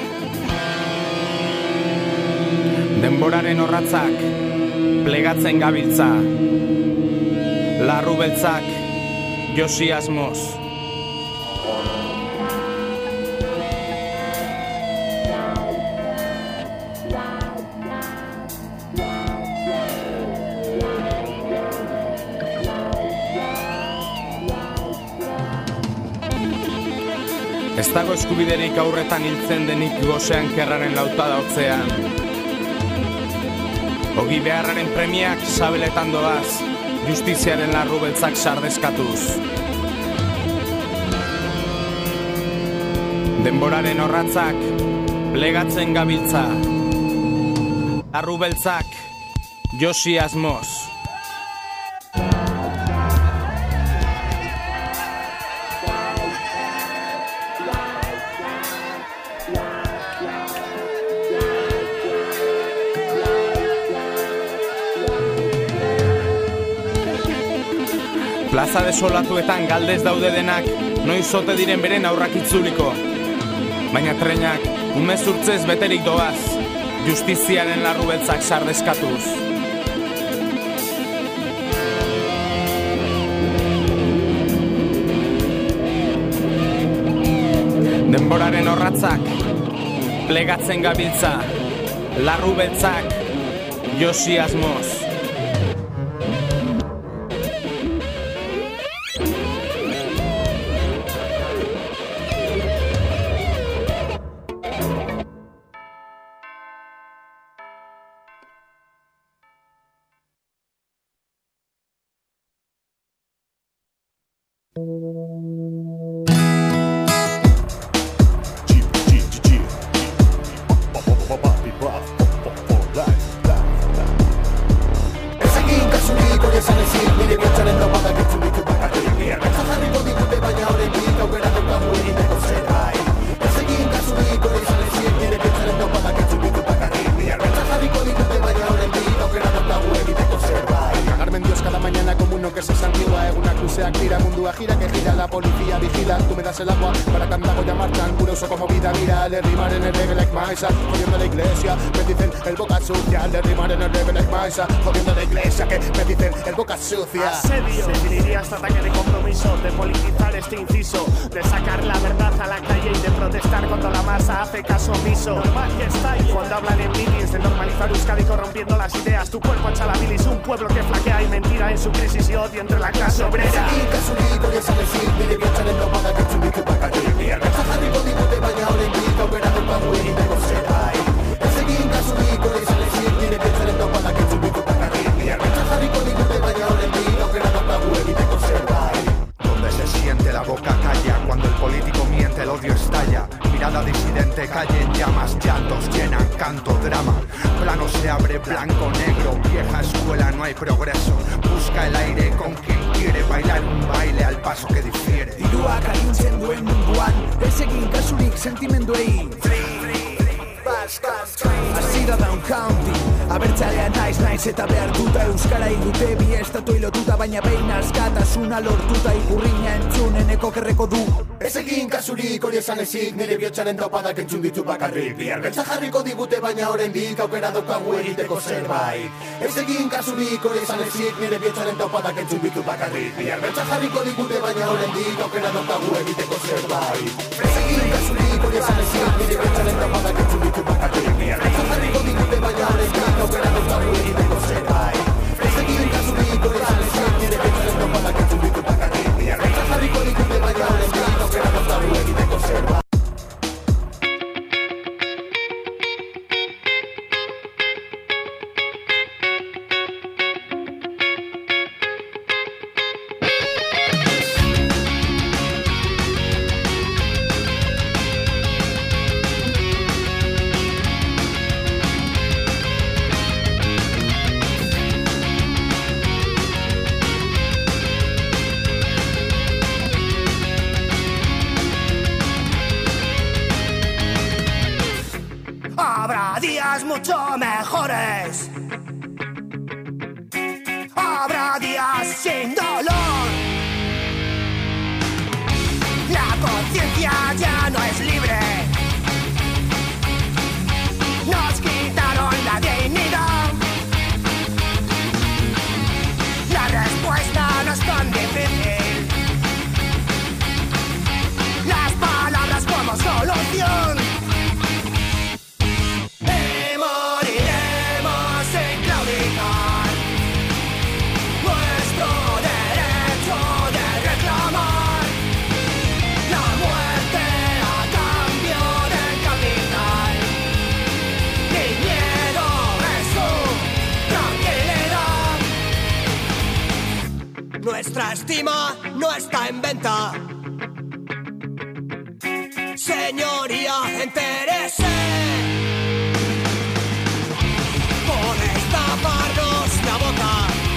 Denboraren orratzak, plegatzen gabiltza. Larrubeltzak, josi asmoz. Ez dago eskubiderik aurretan hiltzen denik gosean kerraren lautada hotzean. Ogi beharraren premiak sabeletan doaz, justiziaren larrubeltzak sardeskatuz. Denboraren orratzak, plegatzen gabiltza. Larrubeltzak, josi asmoz. Plaza desolatuetan galdez daude denak, noiz ote diren beren aurrak itzuliko. Baina trenak, umezurtzez beterik doaz, justiziaren larrubeltzak sardeskatuz. Denboraren orratzak, plegatzen gabiltza, larrubeltzak, josi asmoz. Jodiendo la iglesia, me dicen el boca sucia. Le riman en el rebel maisa, jodiendo la iglesia, que me dicen el boca sucia. Asedio, definiría este ataque de compromiso, de politizar este inciso, de sacar la verdad a la calle y de protestar cuando la masa hace caso omiso. Normal que está ahí cuando hablan en minis de normalizar Euskadi corrompiendo las ideas. Tu cuerpo echa la bilis, un pueblo que flaquea y mentira en su crisis y odio entre la clase obrera. Donde se siente la boca calla, cuando el político miente el odio estalla. Mirada disidente, calle en llamas, llantos llenan, canto, drama. Plano se abre, blanco, negro, vieja escuela, no hay progreso. Busca el aire con quien quiere bailar un baile al paso que difiere. Dirua karintzen duen munduan, ez egin kasurik sentimenduei. Azira Down County, abertzalea naiz eta behartuta euskara igute bi estatoi lotuta, baina behin askatasuna lortuta ikurriña entzuneneko kerreko du. Ez egin kasurik hori esan ezik, nire bihotzaren taupadak entzun ditu bakarrik. Bihar beltza jarriko digute, baina oraindik aukera daukagu egiteko zerbait. Ez egin kasurik hori esan ezik, nire bihotzaren taupadak entzun ditu bakarrik. Bihar beltza jarriko digute, baina oraindik aukera daukagu egiteko zerbait. Ez egin kasurik hori esan ezik, nire bihotzaren taupadak entzun ditu bakarrik. Bihar beltza jarriko digute, baina oraindik aukera daukagu egiteko zerbait. Ez egin kasurik mejores. Habrá días sin dolor. La conciencia ya no es libre. Nos quitaron la dignidad. La respuesta no es tan difícil. Las palabras como solución. Y moriremos sin claudicar. Nuestro derecho de reclamar la muerte a cambio del capital. Ni miedo es su tranquilidad. Nuestra estima no está en venta. Señoría, entérese. Podéis taparnos la boca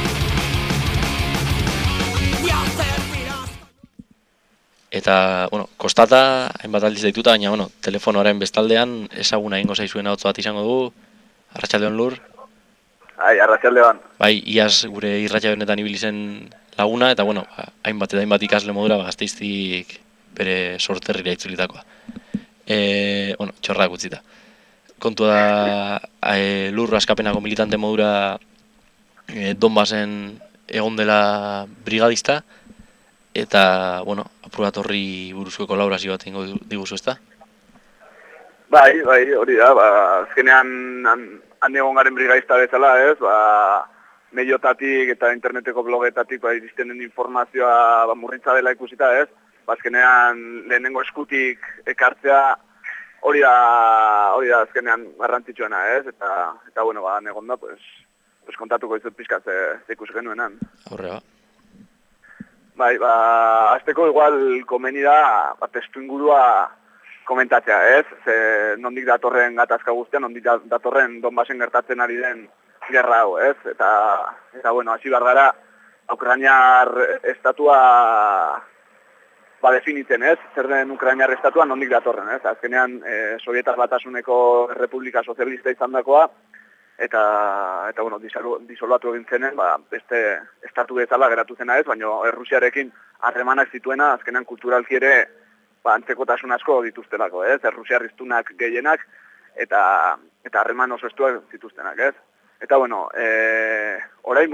y hacer tiras. Eta, bueno, kostata, hainbat aldiz deituta, baina, bueno, telefonoaren bestaldean ezaguna egingo zaizuen ahotz bat izango du. Arratsaldeon Lur. Arratsaldeon. Bai, iaz gure irratxa honetan ibili zen laguna, eta, bueno, hainbat eta hainbat ikasle modura Gasteiztik bere sorterrira itzulitakoa. Bueno, txorrak utzita. Kontua da, Lur askapenako militante modura Donbasen egon dela brigadista, eta, bueno, apur bat horri buruzko kolaborazio bat ingo diguzu, ezta? Bai, hori da, azkenean han egon garen brigadista bezala, ez, mediotatik eta interneteko blogetatik iristen den informazioa murritza dela ikusita, ez, azkenean lehenengo eskutik ekartzea hori da azkenean garrantzitsuena, ez, eta bueno, egon da, pues kontatuko izut pixka ze ikusi genuenan. Horrega. Bai, azteko igual komeni da, testu ingurua komentatzea, ez? Ze nondik datorren gatazka guztia, nondik datorren Donbasen gertatzen ari den gerra hau, ez? Eta bueno, hasi behar gara, Ukrainar estatua definitzen, ez? Zer den Ukrainar estatua nondik datorren, ez? Azkenean, Sovietar Batasuneko Republika Sozialista izan dakoa, eta bueno, disolbatu egin zenen, beste estatu bezala geratu zena ez, baina Errusiarekin harremanak zituena, azkenean kulturalki ere antzekotasun asko dituztelako, ez? Errusiar hiztunak gehienak, eta harreman oso estuak zituztenak, ez? Eta bueno, orain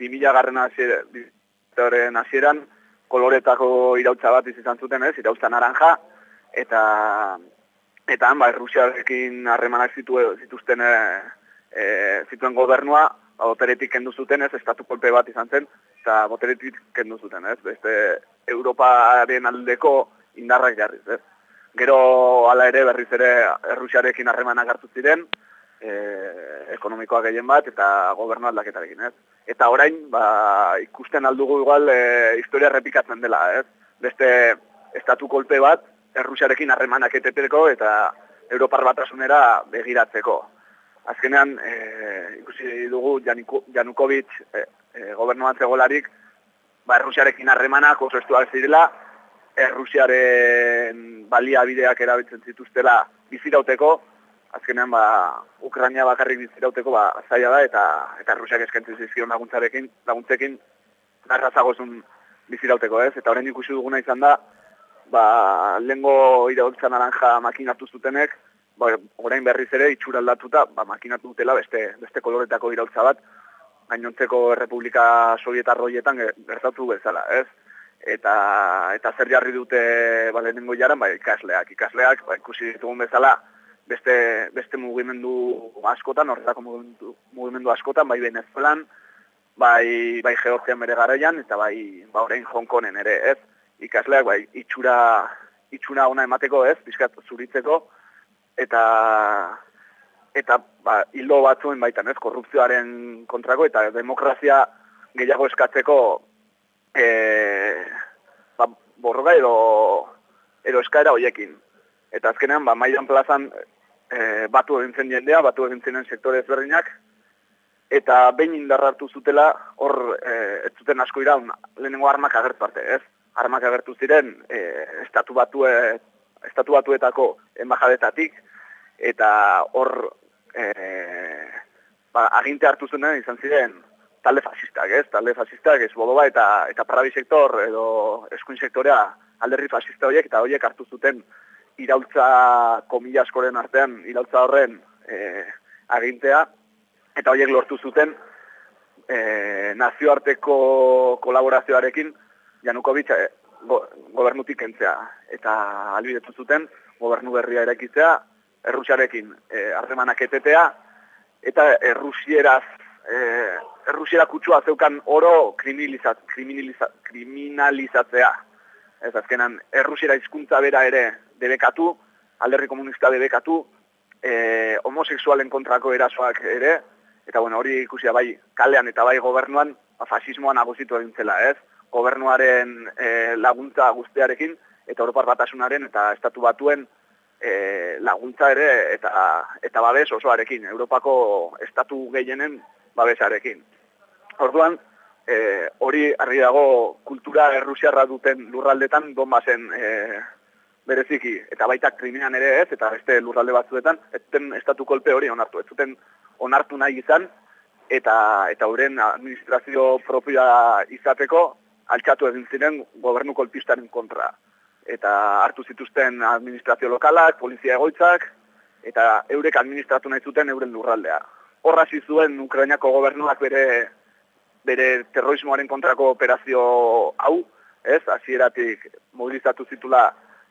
2000 hasieran koloretako irautza bat izan zuten, ez? Irautza naranja, eta han Errusiarekin harremanak zituzten zituen gobernua, boteretik kendu zuten, ez, estatu kolpe bat izan zen, eta boteretik kendu zuten, ez, beste Europaren aldeko indarrak jarriz, ez. Gero hala ere berriz ere Errusiarekin harremanak hartu ziren, ekonomikoa gehien bat, eta gobernu aldaketarekin, ez. Eta orain, ikusten aldugu igual historia errepikatzen dela, ez. Beste estatu kolpe bat, Errusiarekin harremanak eteteko eta Europar Batasunera begiratzeko. Azkenean, ikusi dugu Janukovic gobernuan zegolarik, Errusiarekin harremanak oso estuak zirela, Errusiaren baliabideak erabiltzen zituztela bizirauteko, azkenean Ukraina bakarrik bizirauteko zaila da, eta Errusiak eskaintzen zizkion laguntzekin garrazagozun bizirauteko, ez? Eta orain ikusi duguna izan da, lehengo iraultza naranja makinatu zutenek, orain berriz ere itxura aldatuta, makinatu dutela beste koloretako iraultza bat, gainontzeko Errepublika Sovietar horietan gertatu bezala, ez? Eta zer jarri dute lehenengo jaran, ikasleak, ikusi ditugun bezala, beste mugimendu askotan, horretako mugimendu askotan, bai Venezuelan, bai Georgian bere garaian, eta bai orain Hong Kongen ere, ez? Ikasleak, itxura ona emateko, ez? Pixkat zuritzeko, eta hildo batzuen baitan, ez? Korrupzioaren kontrako, eta demokrazia gehiago eskatzeko borroka edo eskaera hoiekin. Eta azkenean, Maidan plazan batu egin zen jendea, batu egin zenen sektore ezberdinak, eta behin indarra hartu zutela, hor ez zuten asko iraun, lehenengo armak agertu arte, ez? Armak agertu ziren estatu batuetako embajadetatik, eta hor aginte hartu zuen izan ziren talde fasistak, ez? Talde fasistak, Svoboda eta Pravi sektor edo eskuin sektorea alderdi fasista horiek, eta horiek hartu zuten iraultza komila askoren artean, iraultza horren agintea, eta horiek lortu zuten nazioarteko kolaborazioarekin Janukovic gobernutik kentzea, eta ahalbidetu zuten gobernu berria eraikitzea, Errusiarekin harremanak etetea, eta Errusiera kutsua zeukan oro kriminalizatzea. Ez azkenan, Errusiera hizkuntza bera ere debekatu, alderdi komunista debekatu, homosexualen kontrako erasoak ere, eta bueno, hori ikusia bai kalean eta bai gobernuan, fasismoa nagusitu egin zela, ez? Gobernuaren laguntza guztiarekin, eta Europar Batasunaren eta Estatu Batuen laguntza ere eta babes osoarekin, Europako estatu gehienen babesarekin. Orduan, hori argi dago kultura errusiarra duten lurraldetan Donbasen bereziki, eta baita Krimian ere ez, eta beste lurralde batzuetan, ez zuten estatu kolpe hori onartu, ez zuten onartu nahi izan, eta euren administrazio propioa izateko altxatu egin ziren gobernu kolpistaren kontra. Eta hartu zituzten administrazio lokalak, polizia egoitzak, eta eurek administratu nahi zuten euren lurraldea. Horra zuen Ukrainako gobernuak bere terrorismoaren kontrako operazio hau, ez, hasieratik mobilizatu zitula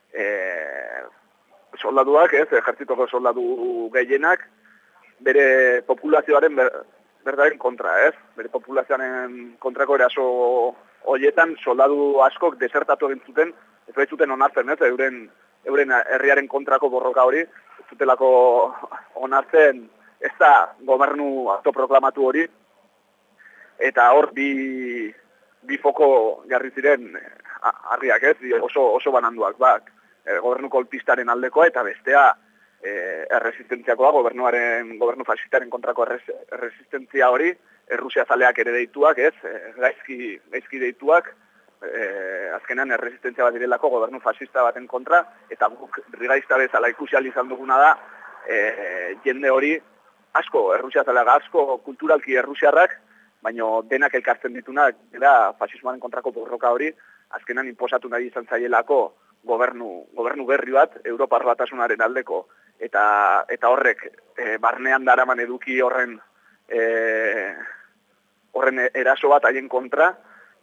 soldaduak, ez, ejertzitoko soldadu gehienak, bere populazioaren berdaren kontra, ez, bere populazioaren kontrako eraso horietan soldadu askok desertatu egin zuten, ez baitzuten onartzen, ez, euren herriaren kontrako borroka hori, ez zutelako onartzen, ez da gobernu autoproklamatu hori, eta hor bi foko jarri ziren harriak, ez, oso bananduak, gobernu kolpistaren aldekoa eta bestea erresistentziakoa, gobernu fasistaren kontrako erresistentzia hori, Errusia zaleak ere deituak, ez, gaizki deituak, azkenean erresistentzia bat direlako gobernu fasista baten kontra, eta guk brigaizta bezala ikusi ahal izan duguna da, jende hori asko, Errusia zaleak asko, kulturalki errusiarrak, baina denak elkartzen ditunak, eta fasismoaren kontrako borroka hori, azkenean inposatu nahi izan zaielako gobernu berri bat, Europar Batasunaren aldeko, eta horrek barnean daraman eduki horren eraso bat haien kontra,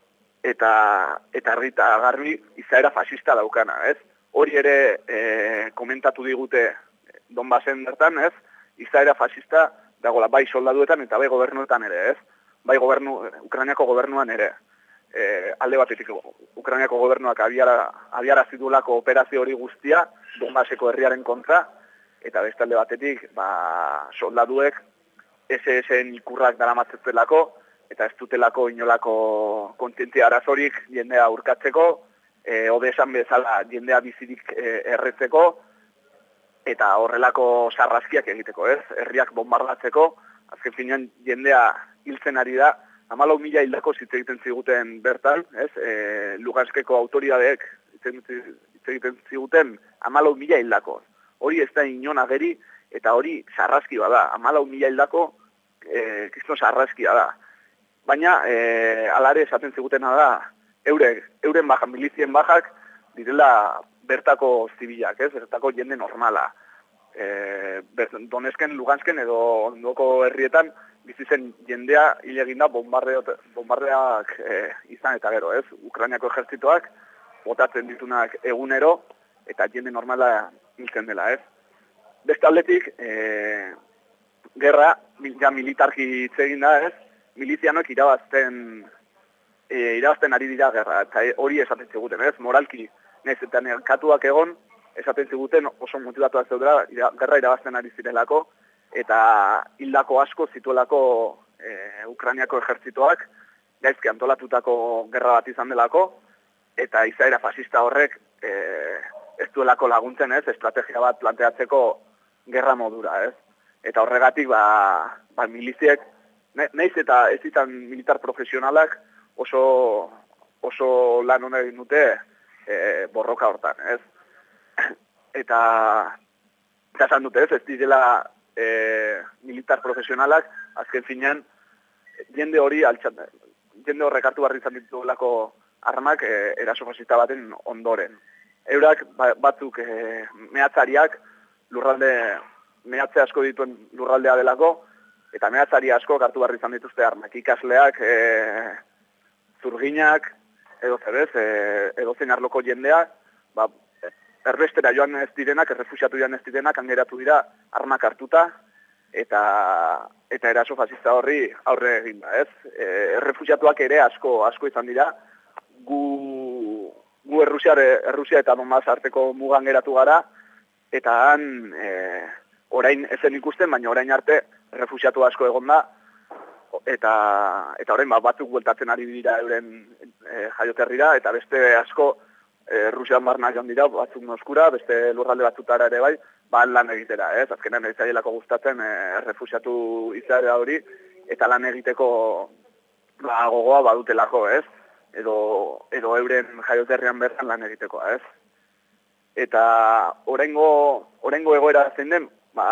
eta garbi izaera fasista daukana, ez? Hori ere komentatu digute Donbasen bertan, ez? Izaera fasista dagoela bai soldaduetan eta bai gobernuetan ere, ez? Bai Ukrainiako gobernuan ere. Alde batetik Ukrainiako gobernuak abiarazi duelako operazio hori guztia Donbaseko herriaren kontra, eta beste alde batetik soldaduek SS-en ikurrak daramatzetelako, eta ez dutelako inolako kontzientzia arazorik jendea urkatzeko, hobe esan bezala jendea bizirik erretzeko, eta horrelako sarraskiak egiteko, ez? Herriak bombardatzeko, azken finean jendea hiltzen ari da, 14.000 hildako hitz egiten ziguten bertan, ez? Luganskeko autoridadeek hitz egiten ziguten 14.000 hildako. Hori ez da inon ageri, eta hori sarraski bada, 14.000 hildako kriston sarraskia da. Baina, alare esaten zigutena da, euren bajak, milizien bajak, direla bertako zibilak, ez? Bertako jende normala. Donetsken, Lugansken edo ondoko herrietan bizi zen jendea hil eginda bombardeak izan eta gero, ez? Ukrainiako ejertzitoak botatzen ditunak egunero eta jende normala hiltzen dela, ez? Beste aldetik, gerra, militarki hitz egin da, ez? Milizianoek irabazten ari dira gerra, eta hori esaten ziguten, ez? Moralki, nahiz eta nerkatuak egon, esaten ziguten oso motivatuak zeudela, gerra irabazten ari zirelako, eta hildako asko zituelako Ukrainiako ejertzitoak, gaizki antolatutako gerra bat izan delako, eta izaera fasista horrek ez duelako laguntzen, ez? Estrategia bat planteatzeko gerra modura, ez? Eta horregatik, miliziek, nahiz eta ez izan militar profesionalak oso lan hona egin dute borroka hortan, ez? Eta esan dute, ez direla militar profesionalak, azken finean, jende horrek hartu barri izan ditugulako armak eraso fascista baten ondoren. Eurak batzuk mehatzariak mehatze asko dituen lurraldea delako, eta mehatzari asko hartu barri izan dituzte armak. Ikasleak, zurginak, edo zein arloko jendea, erbestera joan ez direnak, errefusiatu joan ez direnak, hangeratu dira armak hartuta, eta eraso fascista horri aurre egin da, ez? Errefusiatuak ere asko izan dira, gu Errusia eta Donbas arteko mugan geratu gara, eta han orain ezen ikusten, baina orain arte errefusiatu asko egon da, eta orain batzuk bueltatzen ari dira euren jaioterrira, eta beste asko Rusian barna joan dira, batzuk Moskura, beste lurralde batzutara ere bai, lan egitera, ez? Azkenean ez zaielako gustatzen errefusiatu izaera hori, eta lan egiteko gogoa badutelako, ez? Edo euren jaioterrian bertan lan egiteko, ez? Eta oraingo egoera zein den,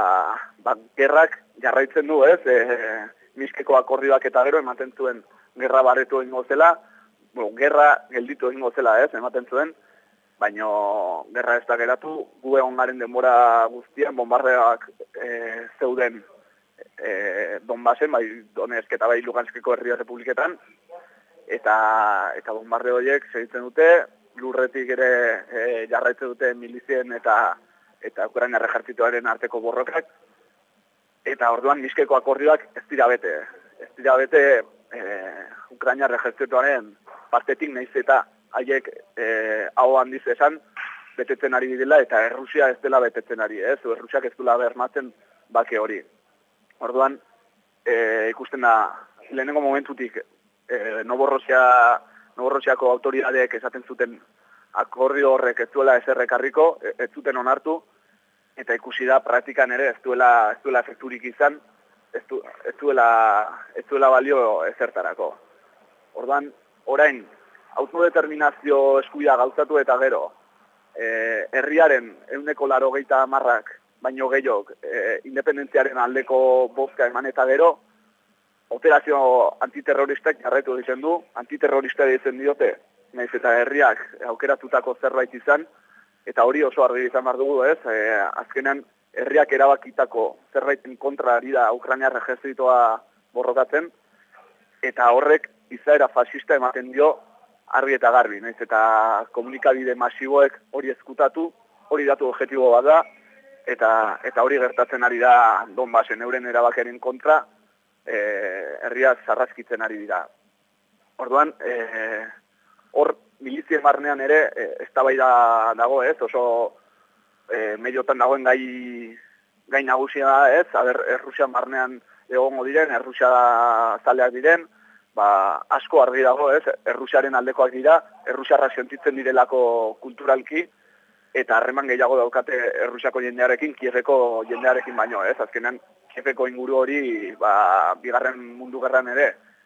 gerrak jarraitzen du, ez? Minskeko akordioak eta gero ematen zuen gerra barretu egingo zela, gerra gelditu egingo zela, ez? Ematen zuen, baina gerra ez da geratu, gu egon garen denbora guztian, bombardeak zeuden Donbasen, bai Donetsk eta bai Luganskeko herria republiketan, eta bombarde horiek segitzen dute, lurretik ere jarraitzen dute milizien eta Ukraina ejertzitoaren arteko borrokak, eta orduan Minskeko akordioak ez dira bete. Ez dira bete Ukraina ejertzitoaren partetik nahiz eta haiek hau handiz esan betetzen ari direla, eta Errusia ez dela betetzen ari, ez? Errusiak ez dela bermatzen bake hori. Orduan, ikusten da, lehenengo momentutik Novorosiako autoridadeek esaten zuten akordio horrek ez duela eserrekarriko, ez zuten onartu, eta ikusi da praktikan ere ez duela efekturik izan, ez duela balio ezertarako. Orduan, orain, autodeterminazio eskubidea gauzatu eta gero, herriaren 80% baino gehiok independentziaren aldeko bozka eman eta gero, operazio antiterroristak jarraitu egiten du, antiterrorista ditzen diote, nahiz eta herriak aukeratutako zerbait izan, eta hori oso argi izan behar dugu, ez? Azkenean, herriak erabakitako zerbaiten kontra ari da Ukrainiar ejertzitoa borrokatzen, eta horrek izaera fascista ematen dio argi eta garbi, nahiz eta komunikabide masiboek hori ezkutatu, hori datu objektibo bat da, eta hori gertatzen ari da Donbasen euren erabakeren kontra, herriak zarrazkitzen ari dira. Orduan, hor milizien barnean ere eztabaida dago, ez? Oso mediotan dagoen gai nagusia da, ez? Errusian barnean egongo diren, Errusia zaleak diren, asko argi dago, ez? Errusiaren aldekoak dira, Errusiarra sentitzen direlako kulturalki, eta harreman gehiago daukate Errusiako jendearekin, Kieveko jendearekin baino, ez? Azkenean, Kieveko inguru hori, bigarren mundu gerran ere,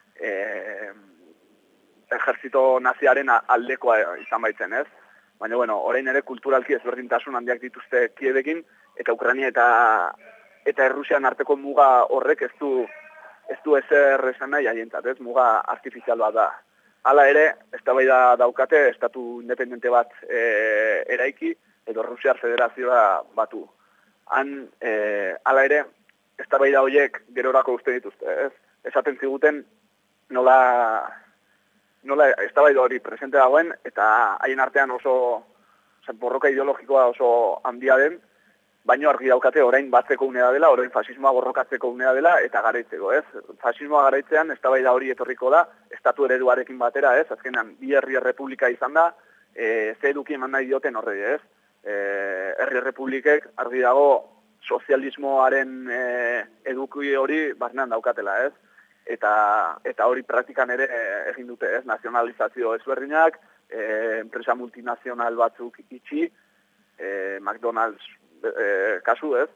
ejertzito naziaren aldekoa izan baitzen, ez? Baina, orain ere kulturalki ezberdintasun handiak dituzte Kievekin, eta Ukraina eta Errusian arteko muga horrek ez du ezer esan nahi haientzat, ez? Muga artifizial bat da. Hala ere, eztabaida daukate, estatu independente bat eraiki, edo Rusiar Federazioa batu. Han, hala ere, eztabaida horiek gerorako uste dituzte, ez? Esaten ziguten nola eztabaida hori presente dagoen, eta haien artean oso borroka ideologikoa oso handia den, baino argi daukate orain batzeko unea dela, orain fasismoa borrokatzeko unea dela, eta garaitzeko, ez? Fasismoa garaitzean eztabaida hori etorriko da, estatu ereduarekin batera, ez? Azkenan, bi herri errepublika izan da, ze eduki eman nahi dioten horre, ez? Herri errepublikek argi dago sozialismoaren eduki hori barnean daukatela, ez? Eta hori praktikan ere egin dute, ez? Nazionalizazio ezberdinak, enpresa multinazional batzuk itxi, McDonald's kasu, ez?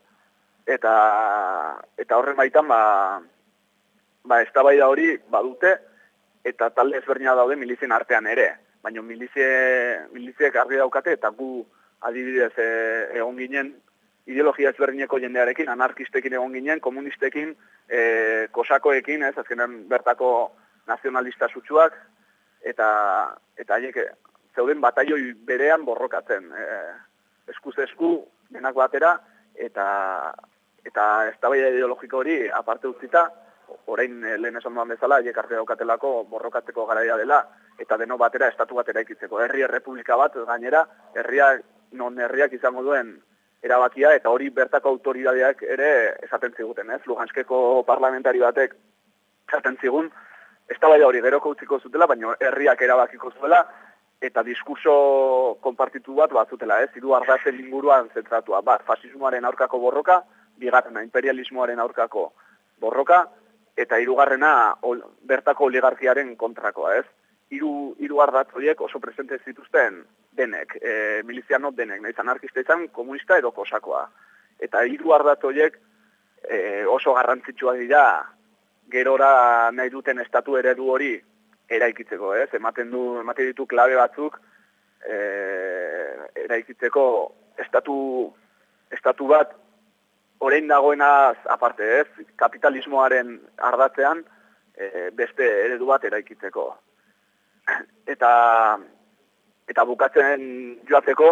Eta horren baitan, eztabaida hori badute, eta talde ezberdina daude milizien artean ere. Baina miliziek argi daukate, eta gu adibidez egon ginen ideologia ezberdineko jendearekin, anarkistekin egon ginen, komunistekin, kosakoekin, ez, azkenean bertako nazionalista sutsuak, eta haiek zeuden bataioi berean borrokatzen, eskuz esku, denak batera, eta eztabaida ideologiko hori aparte utzita, orain lehen esan duan bezala, haiek arte daukatelako borrokatzeko garaia dela, eta deno batera estatu bat eraikitzeko. Herri errepublika bat, gainera, herriak izango duen erabakia, eta hori bertako autoridadeak ere esaten ziguten, ez? Luganskeko parlamentari batek esaten zigun, eztabaida hori geroko utziko zutela, baina herriak erabakiko zuela, eta diskurso konpartitu bat zutela, ez? Hiru ardatzen inguruan zentratua, bat, fasismoaren aurkako borroka, bigarrena, imperialismoaren aurkako borroka, eta hirugarrena bertako oligarkiaren kontrakoa, ez? Hiru ardatz horiek oso presente zituzten denek, miliziano denek, nahiz anarkista izan, komunista edo kosakoa. Eta hiru ardatz horiek oso garrantzitsua dira gerora nahi duten estatu eredu hori eraikitzeko, ez? Ematen ditu klabe batzuk eraikitzeko estatu bat orain dagoenaz aparte, ez? Kapitalismoaren ardatzean beste eredu bat eraikitzeko. Eta bukatzen joatzeko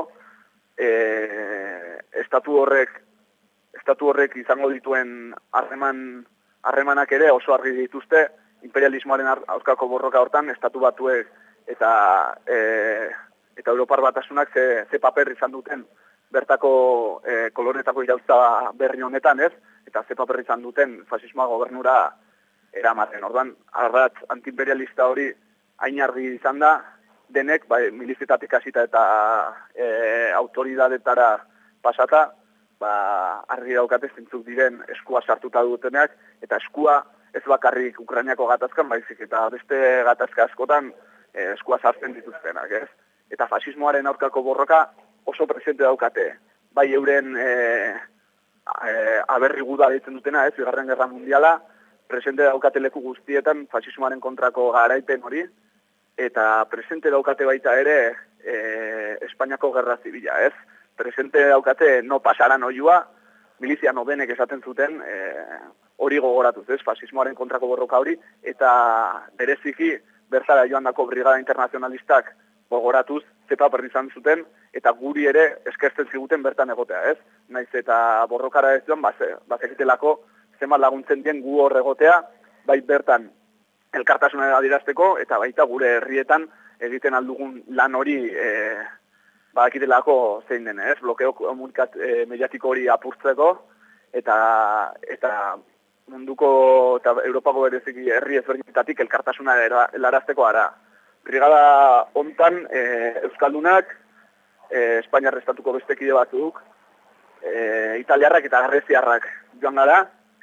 estatu horrek izango dituen harremanak ere oso argi dituzte, imperialismoaren aurkako borroka hortan, estatu batuek eta Europar Batasunak ze paper izan duten bertako koloretako iraultza berri honetan, ez? Eta ze paper izan duten fasismoa gobernura eramaten. Orduan, ardatz antiimperialista hori hain argi izan da, denek, milizitatik hasita eta autoridadetara pasata, argi daukate zintzuk diren eskua sartuta dutenak, eta eskua ez bakarrik Ukrainiako gatazkan, baizik eta beste gatazka askotan eskua sartzen dituztenak, ez? Eta fasismoaren aurkako borroka oso presente daukate. Bai euren aberri guda ditzen dutena, ez? Bigarren Gerra Mundiala, presente daukate leku guztietan fasismoaren kontrako garaipen hori, eta presente daukate baita ere Espainiako Gerra Zibila, ez? Presente daukate no pasaran oiua, miliziano denek esaten zuten hori gogoratuz, ez? Fasismoaren kontrako borroka hori, eta bereziki bertara joandako brigada internazionalistak gogoratuz, ze paper izan zuten, eta guri ere eskertzen ziguten bertan egotea, ez? Naiz eta borrokara ez joan, bazekitelako zenbat laguntzen dien gu hor egotea, bai bertan elkartasuna adierazteko, eta baita gure herrietan egiten aldugun lan hori badakitelako zein den, ez? Blokeo mediatiko hori apurtzeko, eta munduko eta Europako bereziki herri ezberdinetatik elkartasuna helarazteko ara. Brigada hontan Euskaldunak, Espainiar estatuko beste kide batzuk, italiarrak eta greziarrak joan gara,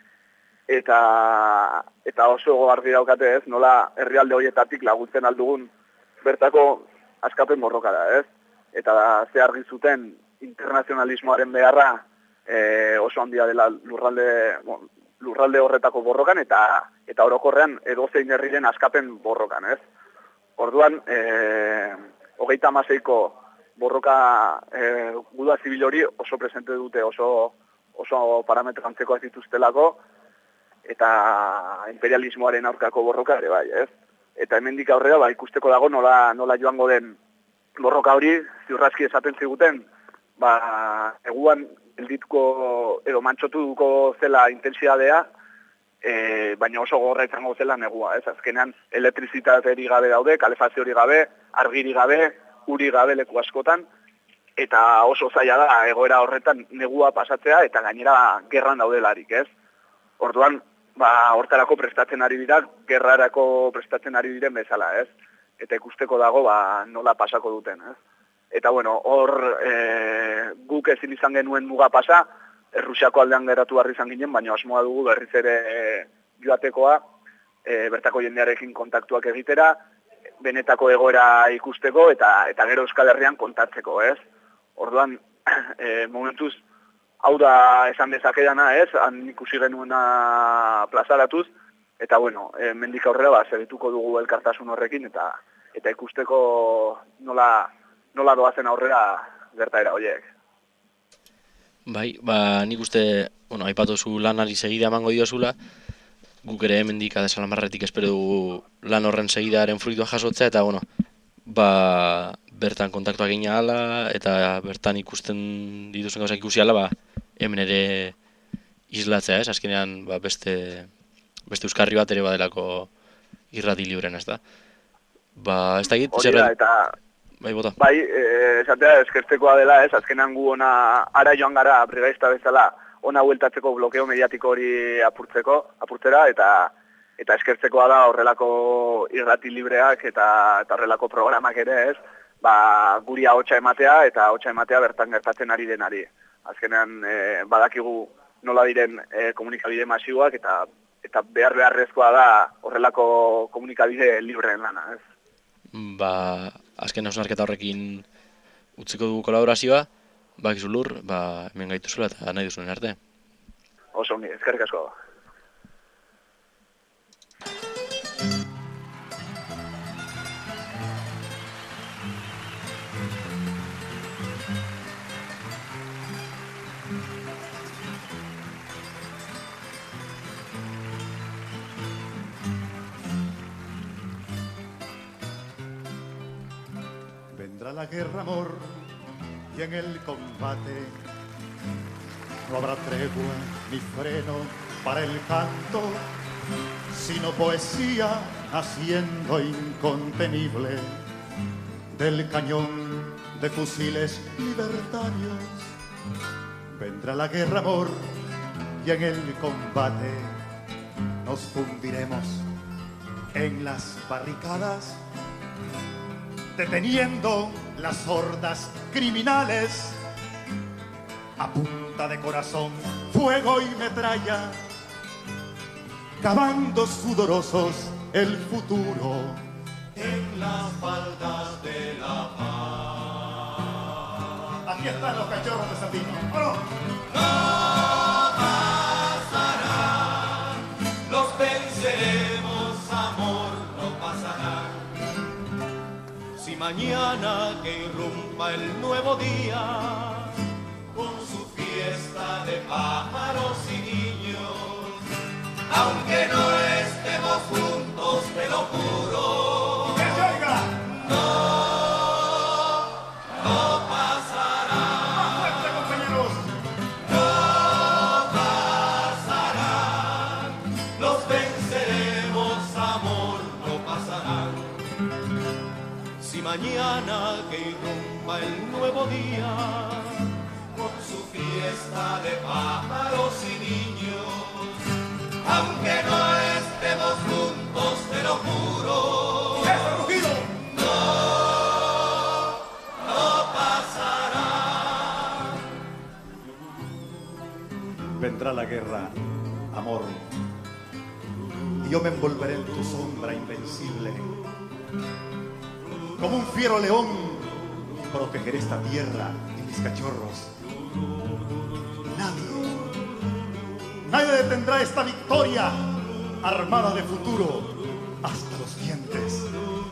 eta oso argi daukate, ez? Nola herrialde horietatik laguntzen aldugun bertako askapen borrokara, ez? Eta ze argi zuten internazionalismoaren beharra oso handia dela lurralde horretako borrokan, eta orokorrean edozein herriren askapen borrokan, ez? Orduan, 36ko borroka guda zibil hori oso presente dute, oso parametro antzekoak dituztelako, eta imperialismoaren aurkako borroka ere bai, ez? Eta hemendik aurrera ikusteko dago nola joango den borroka hori, ziurrazki esaten ziguten, eguan geldituko edo mantxotuko zela intensidadea, baina oso gogorra izango zela negua, ez? Azkenean elektrizitateri gabe daude, kalefazioari gabe, argiri gabe, uri gabe leku askotan, eta oso zaila da egoera horretan negua pasatzea, eta gainera gerran daudelarik, ez? Orduan, hortarako prestatzen ari dira, gerrarako prestatzen ari diren bezala, ez? Eta ikusteko dago, nola pasako duten, ez? Eta, bueno, hor guk ezin izan genuen muga pasa, Errusiako aldean geratu behar izan ginen, baina asmoa dugu berriz ere joatekoa, bertako jendearekin kontaktuak egitera, benetako egoera ikusteko, eta gero Euskal Herrian kontatzeko, ez? Orduan, momentuz, hau da esan dezakedana, ez? Han ikusi genuena plazaratuz, eta, bueno, mendik aurrera, segituko dugu elkartasun horrekin, eta ikusteko nola doazen aurrera gertaera horiek. Bai, nik uste, aipatu lanari segida emango diozula, guk ere hemendik Adesalamarretik espero dugu lan horren segidaaren fruitua jasotzea, eta, bertan kontaktuak egin ahala, eta bertan ikusten dituzen gauzak ikusi ahala, hemen ere islatzea, azkenean, beste euskarri bat ere badelako irrati libren, ez da? Ez da egit, Bai, bota. Bai, esatea eskertzekoa dela, azkenean gu ona ara joan gara brigadista bezala ona hueltatzeko blokeo mediatiko hori apurtzera, eta eskertzekoa da horrelako irrati libreak eta horrelako programak ere, guri ahotsa ematea eta ahotsa ematea bertan gertatzen ari denari. Azkenean badakigu nola diren komunikabide masiboak eta beharrezkoa da horrelako komunikabide libreen lana, ez? Azken hausnarketa horrekin utziko dugu kolaborazioa, bakizu lur, hemen gaituzula eta nahi duzuen arte. Oso ongi, eskerrik asko. Vendrá la guerra, amor, y en el combate no habrá tregua ni freno para el canto, sino poesía naciendo incontenible del cañón de fusiles libertarios. Vendrá la guerra, amor, y en el combate nos fundiremos en las barricadas, deteniendo las hordas criminales a punta de corazón, fuego y metralla, cavando sudorosos el futuro en las faldas de la paz. Aquí están los cachorros de Sandino. ¡Oh! No pasarán, los venceremos, amor, no pasarán. Si mañana que irrumpa el nuevo día con su fiesta de pájaros y niños, aunque no estemos juntos, te lo juro, ¡que se oiga! No pasará. ¡Más fuerte, compañeros! No pasarán, los venceremos, amor, no pasarán. Si mañana que irrumpa el nuevo día con su fiesta de pájaros y niños, aunque no estemos juntos, te lo juro, ¡eso, rugido! No pasará. Vendrá la guerra, amor, y yo me envolveré en tu sombra invencible. Como un fiero león, protegeré esta tierra y mis cachorros. Nadie detendrá esta victoria, armada de futuro hasta los dientes.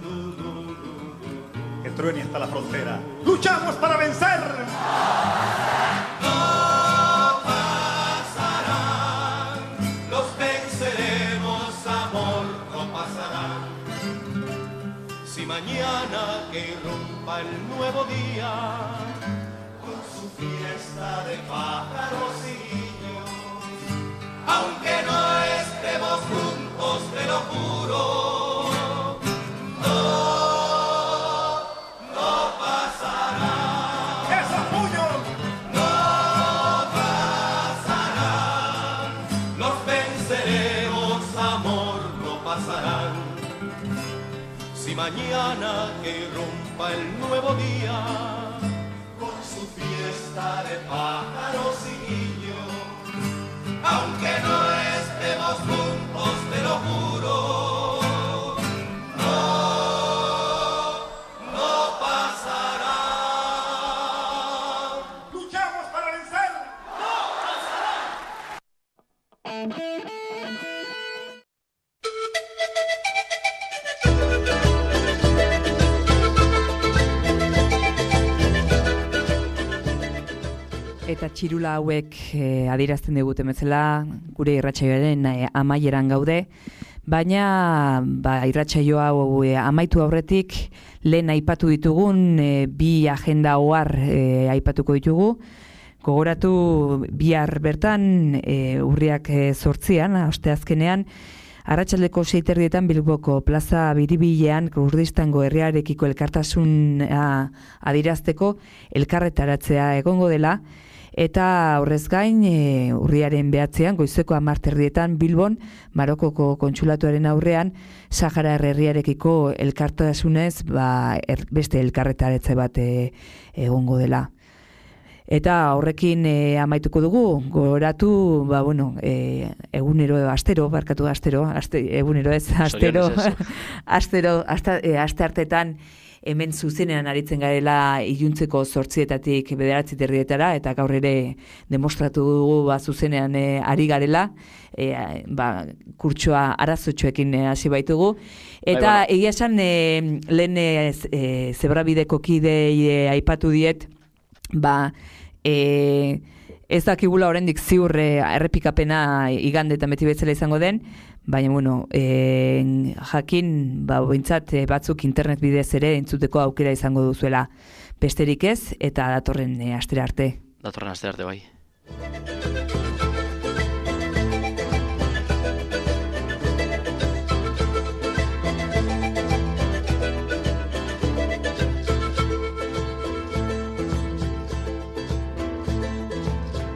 Que truene hasta la frontera. ¡Luchamos para vencer! No pasarán, los venceremos, amor, no pasarán. Si mañana que irrumpa el nuevo día con su fiesta de pájaros y niños, aunque no estemos juntos, te lo juro, no pasará. ¡Esos puños! No pasarán, los venceremos, amor, no pasarán. Si mañana que irrumpa el nuevo día con su fiesta de pájaros y niños, aunque no estemos juntos, te lo juro, no pasará. ¡Luchamos para vencer! ¡No pasará! Eta txirula hauek adierazten diguten bezala, gure irratsaioaren amaieran gaude, baina irratsaio hau amaitu aurretik lehen aipatu ditugun bi agenda ohar aipatuko ditugu. Gogoratu bihar bertan urriak 8an, asteazkenean, arratsaldeko 6:30 Bilboko Plaza Biribilean Kurdistango herriarekiko elkartasuna adierazteko elkarretaratzea egongo dela. Eta horrez gain, urriaren 9an, goizeko 10:30 Bilbon, Marokoko kontsulatuaren aurrean, Sahara herriarekiko elkartasunez beste elkarretaratze bat egongo dela. Eta horrekin amaituko dugu, gogoratu, egunero, aste hartetan, hemen zuzenean aritzen garela iluntzeko 8:00 9:30 eta gaur ere demostratu dugu zuzenean ari garela, kurtsoa arazotxoekin hasi baitugu. Eta egia esan lehen zebrabideko kidei aipatu diet, ez dakigula oraindik ziur errepikapena igande eta beti bezala izango den, baina jakin behintzat batzuk internet bidez ere entzuteko aukera izango duzuela. Besterik ez, eta datorren astera arte. Datorren astera arte, bai.